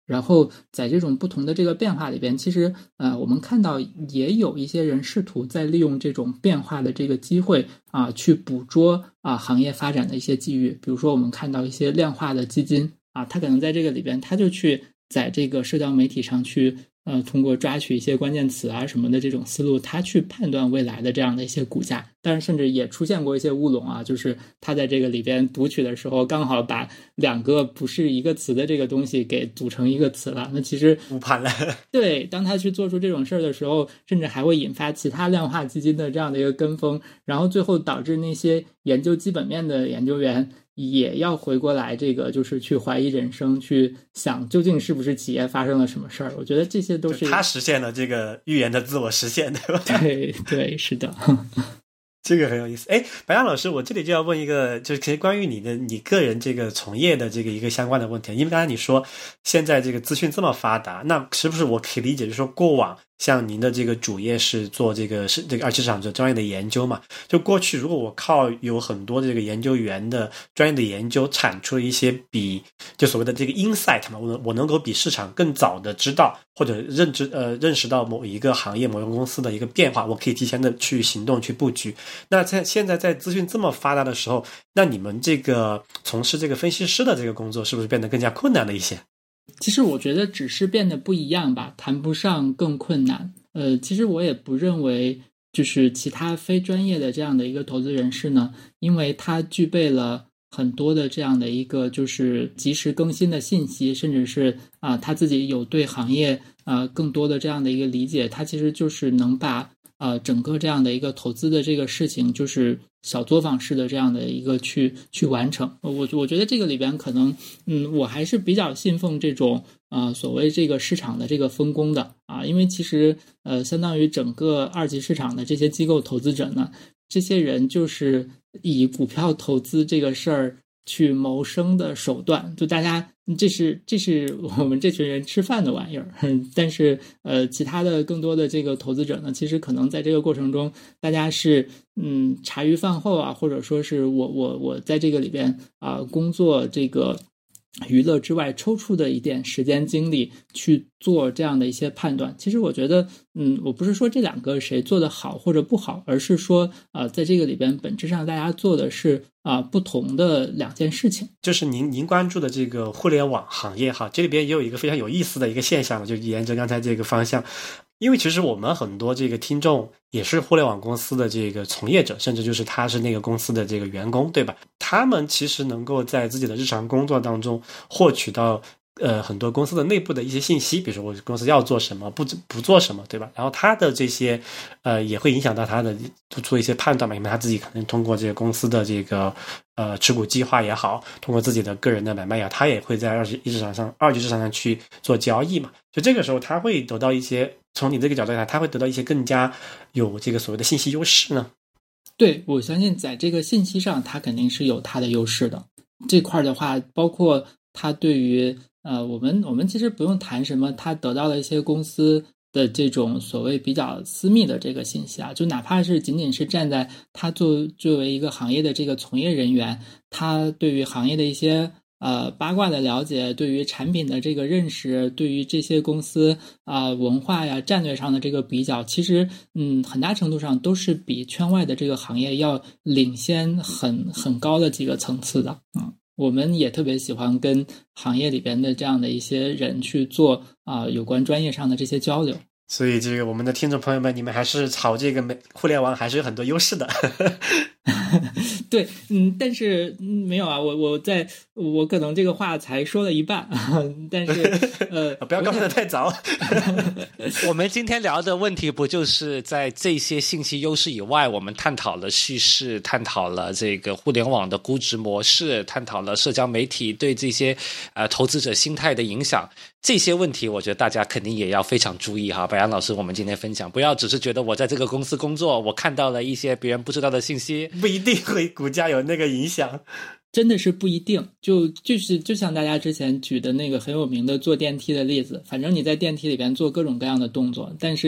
然后在这种不同的这个变化里边，其实呃，我们看到也有一些人试图在利用这种变化的这个机会啊、呃，去捕捉啊、呃、行业发展的一些机遇。比如说，我们看到一些量化的基金啊，它可能在这个里边，它就去在这个社交媒体上去呃，通过抓取一些关键词啊什么的这种思路，他去判断未来的这样的一些股价。但是甚至也出现过一些乌龙啊，就是他在这个里边读取的时候，刚好把两个不是一个词的这个东西给组成一个词了。那其实误判了。 对，当他去做出这种事儿的时候，甚至还会引发其他量化基金的这样的一个跟风，然后最后导致那些研究基本面的研究员也要回过来，这个就是去怀疑人生，去想究竟是不是企业发生了什么事儿。我觉得这些都是他实现了这个预言的自我实现，对吧？ 对对，是的。 这个很有意思。哎，白杨老师，我这里就要问一个，就是其实关于你的你个人这个从业的这个一个相关的问题。因为刚才你说现在这个资讯这么发达，那是不是我可以理解，就是说过往像您的这个主业是做这个是这个二级市场做专业的研究嘛？就过去如果我靠有很多这个研究员的专业的研究产出一些比就所谓的这个 insight 嘛，我我能够比市场更早的知道或者认知呃认识到某一个行业某一个公司的一个变化，我可以提前的去行动去布局。那在现在在资讯这么发达的时候，那你们这个从事这个分析师的这个工作是不是变得更加困难了一些？ 其实我觉得只是变得不一样吧，谈不上更困难。呃，其实我也不认为就是其他非专业的这样的一个投资人士呢，因为他具备了很多的这样的一个就是及时更新的信息，甚至是啊、呃、他自己有对行业啊、呃、更多的这样的一个理解，他其实就是能把呃整个这样的一个投资的这个事情就是小作坊式的这样的一个去去完成。我我觉得这个里边可能嗯我还是比较信奉这种呃所谓这个市场的这个分工的啊，因为其实呃相当于整个二级市场的这些机构投资者呢，这些人就是以股票投资这个事儿去谋生的手段，就大家这是这是我们这群人吃饭的玩意儿。但是呃，其他的更多的这个投资者呢，其实可能在这个过程中，大家是嗯茶余饭后啊，或者说是我我我在这个里边啊、呃、工作这个娱乐之外抽出的一点时间精力去做这样的一些判断。其实我觉得嗯，我不是说这两个谁做得好或者不好，而是说啊、呃，在这个里边本质上大家做的是啊、呃、不同的两件事情。 就是您您关注的这个互联网行业哈，这里边也有一个非常有意思的一个现象，就沿着刚才这个方向。因为其实我们很多这个听众也是互联网公司的这个从业者，甚至就是他是那个公司的这个员工，对吧？他们其实能够在自己的日常工作当中获取到呃很多公司的内部的一些信息，比如说我公司要做什么，不不做什么，对吧？然后他的这些呃也会影响到他的做一些判断嘛，因为他自己可能通过这个公司的这个呃持股计划也好，通过自己的个人的买卖也好，他也会在二级市场上二级市场上去做交易嘛。就这个时候他会得到一些，从你这个角度来，他会得到一些更加有这个所谓的信息优势呢？ 对，我相信在这个信息上，他肯定是有他的优势的。这块的话，包括他对于呃，我们我们其实不用谈什么，他得到了一些公司的这种所谓比较私密的这个信息啊，就哪怕是仅仅是站在他作作为一个行业的这个从业人员，他对于行业的一些呃八卦的了解，对于产品的这个认识，对于这些公司啊、呃、文化呀战略上的这个比较，其实嗯很大程度上都是比圈外的这个行业要领先很很高的几个层次的。嗯，我们也特别喜欢跟行业里边的这样的一些人去做啊、呃、有关专业上的这些交流。 所以这个我们的听众朋友们，你们还是炒这个互联网还是有很多优势的。 对，嗯，但是、嗯、没有啊，我我在我可能这个话才说了一半，但是呃， 不要高兴得太早。 我们今天聊的问题不就是在这些信息优势以外，我们探讨了叙事，探讨了这个互联网的估值模式，探讨了社交媒体对这些呃投资者心态的影响。这些问题我觉得大家肯定也要非常注意哈。白杨老师我们今天分享，不要只是觉得我在这个公司工作，我看到了一些别人不知道的信息， 不一定会股价有那个影响。 真的是不一定，就就是就像大家之前举的那个很有名的坐电梯的例子，反正你在电梯里边做各种各样的动作，但是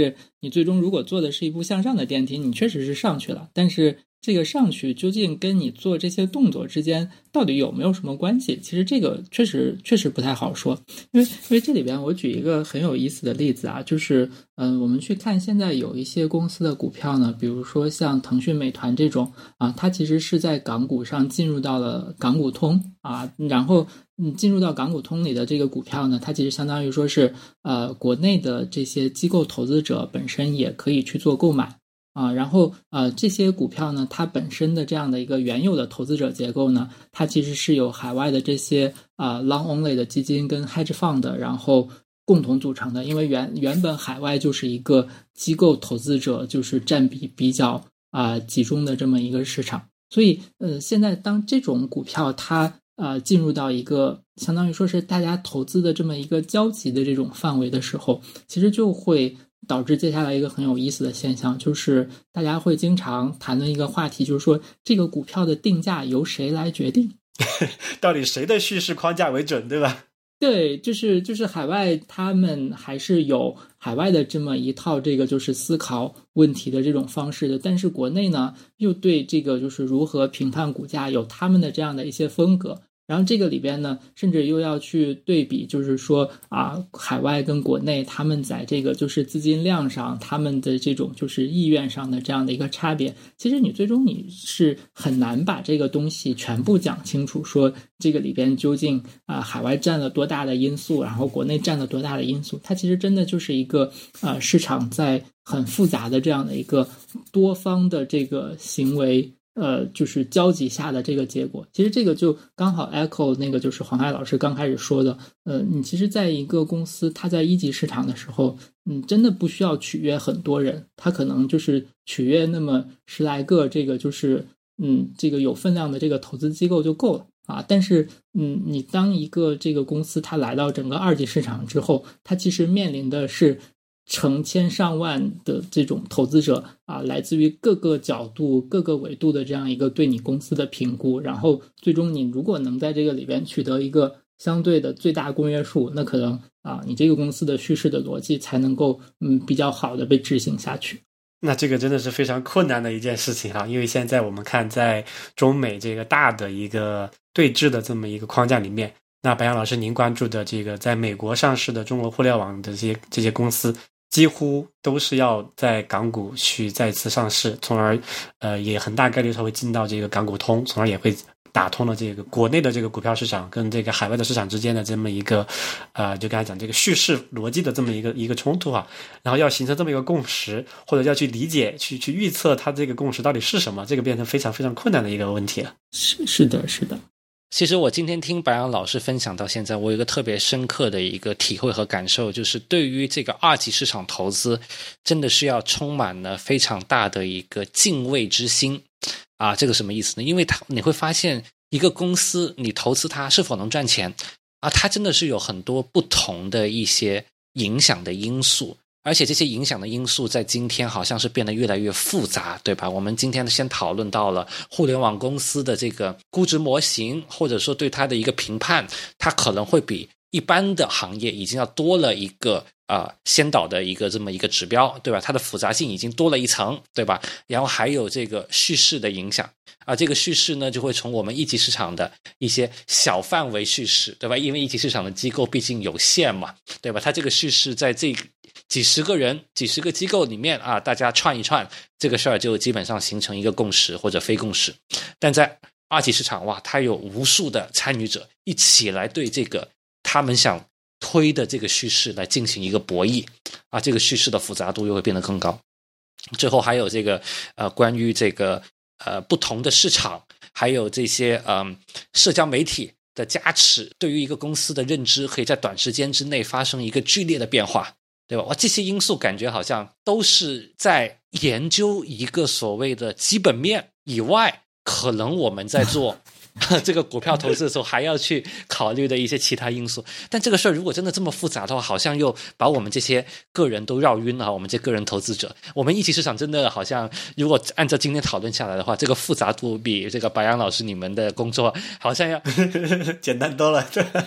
你最终如果做的是一部向上的电梯，你确实是上去了，但是这个上去究竟跟你做这些动作之间到底有没有什么关系？其实这个确实确实不太好说，因为因为这里边我举一个很有意思的例子啊，就是嗯、呃，我们去看现在有一些公司的股票呢，比如说像腾讯、美团这种啊，它其实是在港股上进入到了港股通啊，然后嗯进入到港股通里的这个股票呢，它其实相当于说是呃国内的这些机构投资者本身也可以去做购买。啊，然后呃，这些股票呢，它本身的这样的一个原有的投资者结构呢，它其实是由海外的这些啊、呃、long only 的基金跟 hedge fund， 然后共同组成的。因为原原本海外就是一个机构投资者就是占比比较啊、呃、集中的这么一个市场，所以呃，现在当这种股票它呃进入到一个相当于说是大家投资的这么一个交集的这种范围的时候，其实就会导致接下来一个很有意思的现象，就是大家会经常谈论一个话题，就是说这个股票的定价由谁来决定到底谁的叙事框架为准，对吧？ 对，就是就是海外他们还是有海外的这么一套这个就是思考问题的这种方式的，但是国内呢又对这个就是如何评判股价有他们的这样的一些风格。然后这个里边呢，甚至又要去对比，就是说啊，海外跟国内他们在这个就是资金量上，他们的这种就是意愿上的这样的一个差别。其实你最终你是很难把这个东西全部讲清楚，说这个里边究竟啊、呃、海外占了多大的因素，然后国内占了多大的因素。它其实真的就是一个呃市场在很复杂的这样的一个多方的这个行为。呃，就是交集下的这个结果，其实这个就刚好 echo 那个就是黄海老师刚开始说的，呃，你其实在一个公司，它在一级市场的时候，嗯，真的不需要取悦很多人，它可能就是取悦那么十来个这个就是嗯这个有分量的这个投资机构就够了啊。但是嗯，你当一个这个公司它来到整个二级市场之后，它其实面临的是成千上万的这种投资者啊，来自于各个角度、各个维度的这样一个对你公司的评估，然后最终你如果能在这个里边取得一个相对的最大公约数，那可能啊，你这个公司的叙事的逻辑才能够嗯比较好的被执行下去。 那这个真的是非常困难的一件事情哈，因为现在我们看在中美这个大的一个对峙的这么一个框架里面，那白杨老师您关注的这个在美国上市的中国互联网的这些这些公司，几乎都是要在港股去再次上市，从而呃也很大概率它会进到这个港股通，从而也会打通了这个国内的这个股票市场跟这个海外的市场之间的这么一个呃就刚才讲这个叙事逻辑的这么一个一个冲突啊，然后要形成这么一个共识，或者要去理解去去预测它这个共识到底是什么，这个变成非常非常困难的一个问题了。 是是的是的。 其实我今天听白杨老师分享到现在，我有一个特别深刻的一个体会和感受，就是对于这个二级市场投资，真的是要充满了非常大的一个敬畏之心啊。这个什么意思呢？因为它你会发现一个公司你投资它是否能赚钱啊，它真的是有很多不同的一些影响的因素。而且这些影响的因素在今天好像是变得越来越复杂，对吧？我们今天先讨论到了互联网公司的这个估值模型，或者说对它的一个评判，它可能会比一般的行业已经要多了一个呃先导的一个这么一个指标，对吧？它的复杂性已经多了一层，对吧？然后还有这个叙事的影响啊，这个叙事呢就会从我们一级市场的一些小范围叙事，对吧？因为一级市场的机构毕竟有限嘛，对吧？它这个叙事在这几十个人、几十个机构里面啊，大家串一串，这个事儿就基本上形成一个共识或者非共识。但在二级市场，哇，它有无数的参与者一起来对这个他们想推的这个叙事来进行一个博弈啊，这个叙事的复杂度又会变得更高。最后还有这个呃，关于这个呃不同的市场，还有这些嗯、呃、社交媒体的加持，对于一个公司的认知可以在短时间之内发生一个剧烈的变化，对吧？哇，这些因素感觉好像都是在研究一个所谓的基本面以外，可能我们在做这个股票投资的时候还要去考虑的一些其他因素。但这个事儿如果真的这么复杂的话，好像又把我们这些个人都绕晕了。我们这个人投资者，我们一级市场真的好像，如果按照今天讨论下来的话，这个复杂度比这个白杨老师你们的工作好像要简单多了。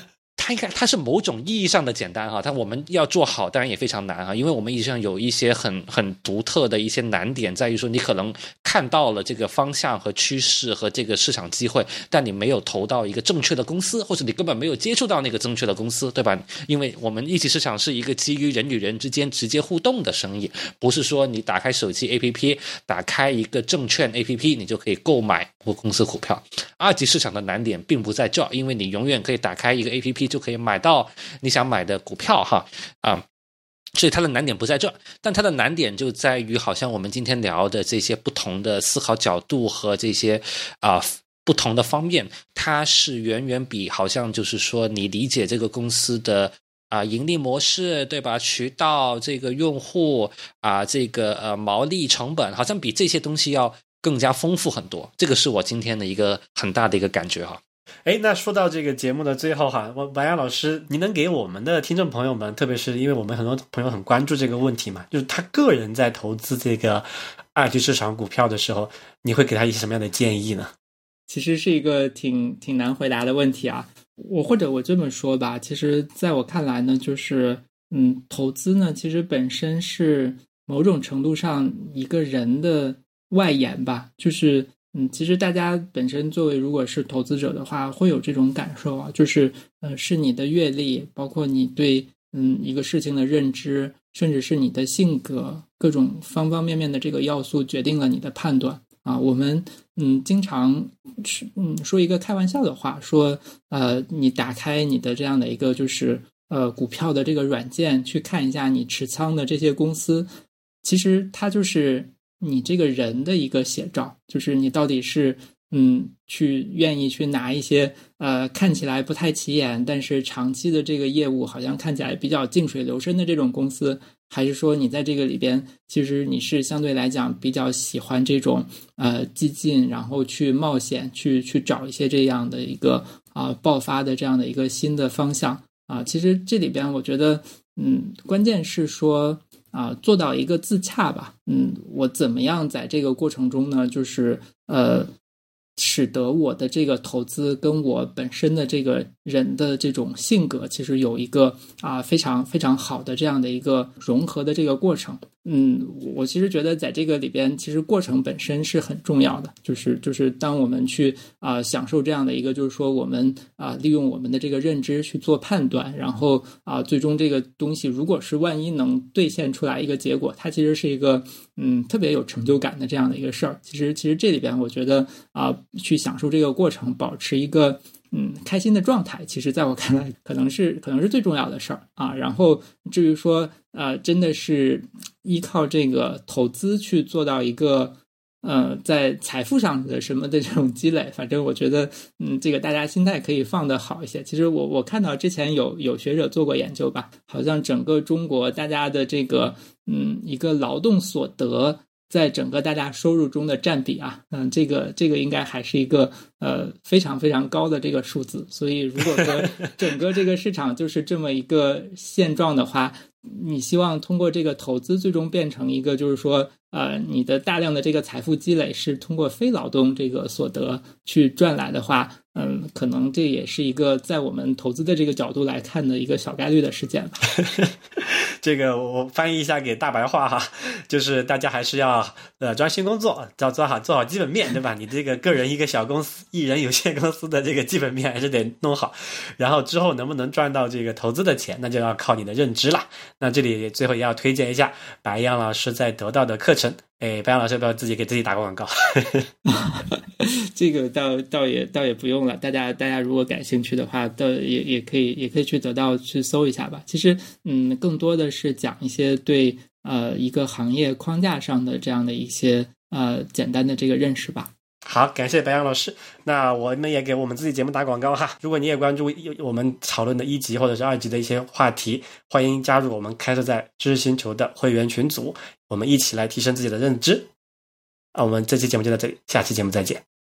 它应该它是某种意义上的简单哈，但我们要做好当然也非常难哈，因为我们意义上有一些很很独特的一些难点，在于说你可能看到了这个方向和趋势和这个市场机会，但你没有投到一个正确的公司，或者你根本没有接触到那个正确的公司，对吧？因为我们一级市场是一个基于人与人之间直接互动的生意，不是说你打开手机 A P P， 打开一个证券 A P P 你就可以购买公司股票。二级市场的难点并不在这，因为你永远可以打开一个 A P P 就可以买到你想买的股票哈啊。所以它的难点不在这，但它的难点就在于好像我们今天聊的这些不同的思考角度和这些啊、呃、不同的方面，它是远远比好像就是说你理解这个公司的啊、呃、盈利模式，对吧？渠道、这个用户啊、呃、这个呃毛利成本，好像比这些东西要更加丰富很多。这个是我今天的一个很大的一个感觉哈。 哎，那说到这个节目的最后哈，白杨老师，你能给我们的听众朋友们，特别是因为我们很多朋友很关注这个问题嘛，就是他个人在投资这个二级市场股票的时候，你会给他一些什么样的建议呢？ 其实是一个挺挺难回答的问题啊。我或者我这么说吧，其实在我看来呢，就是嗯，投资呢，其实本身是某种程度上一个人的外延吧，就是嗯，其实大家本身作为如果是投资者的话，会有这种感受啊，就是呃，是你的阅历，包括你对嗯一个事情的认知，甚至是你的性格，各种方方面面的这个要素决定了你的判断啊。我们嗯经常嗯说一个开玩笑的话，说呃你打开你的这样的一个就是呃股票的这个软件，去看一下你持仓的这些公司，其实它就是你这个人的一个写照，就是你到底是嗯去愿意去拿一些呃看起来不太起眼，但是长期的这个业务好像看起来比较静水流深的这种公司，还是说你在这个里边其实你是相对来讲比较喜欢这种呃激进，然后去冒险，去去找一些这样的一个啊、呃、爆发的这样的一个新的方向啊、呃。其实这里边我觉得嗯关键是说啊，做到一个自洽吧。嗯，我怎么样在这个过程中呢，就是呃，使得我的这个投资跟我本身的这个人的这种性格，其实有一个啊、呃、非常非常好的这样的一个融合的这个过程。嗯，我其实觉得在这个里边，其实过程本身是很重要的，就是就是当我们去啊、呃、享受这样的一个，就是说我们啊、呃、利用我们的这个认知去做判断，然后啊、呃、最终这个东西如果是万一能兑现出来一个结果，它其实是一个嗯特别有成就感的这样的一个事儿。其实其实这里边我觉得啊、呃、去享受这个过程，保持一个嗯，开心的状态，其实在我看来，可能是可能是最重要的事儿啊。然后至于说，呃，真的是依靠这个投资去做到一个呃，在财富上的什么的这种积累，反正我觉得，嗯，这个大家心态可以放得好一些。其实我我看到之前有有学者做过研究吧，好像整个中国大家的这个嗯一个劳动所得，在整个大家收入中的占比啊，嗯，这个这个应该还是一个呃非常非常高的这个数字。所以如果说整个这个市场就是这么一个现状的话，你希望通过这个投资最终变成一个就是说呃你的大量的这个财富积累是通过非劳动这个所得去赚来的话，嗯，可能这也是一个在我们投资的这个角度来看的一个小概率的事件吧。 这个我翻译一下给大白话哈，就是大家还是要呃专心工作，要做好做好基本面，对吧？你这个个人一个小公司、一人有限公司的这个基本面还是得弄好，然后之后能不能赚到这个投资的钱，那就要靠你的认知了。那这里最后也要推荐一下白杨老师在得到的课程。哎，白杨老师要不要自己给自己打个广告？ 这个倒倒也倒也不用了，大家大家如果感兴趣的话，倒也也可以也可以去得到去搜一下吧。其实嗯，更多的是讲一些对呃一个行业框架上的这样的一些呃简单的这个认识吧。 好，感谢白杨老师。那我们也给我们自己节目打广告哈。如果你也关注我们讨论的一级或者是二级的一些话题，欢迎加入我们开设在知识星球的会员群组，我们一起来提升自己的认知。啊，我们这期节目就到这里，下期节目再见。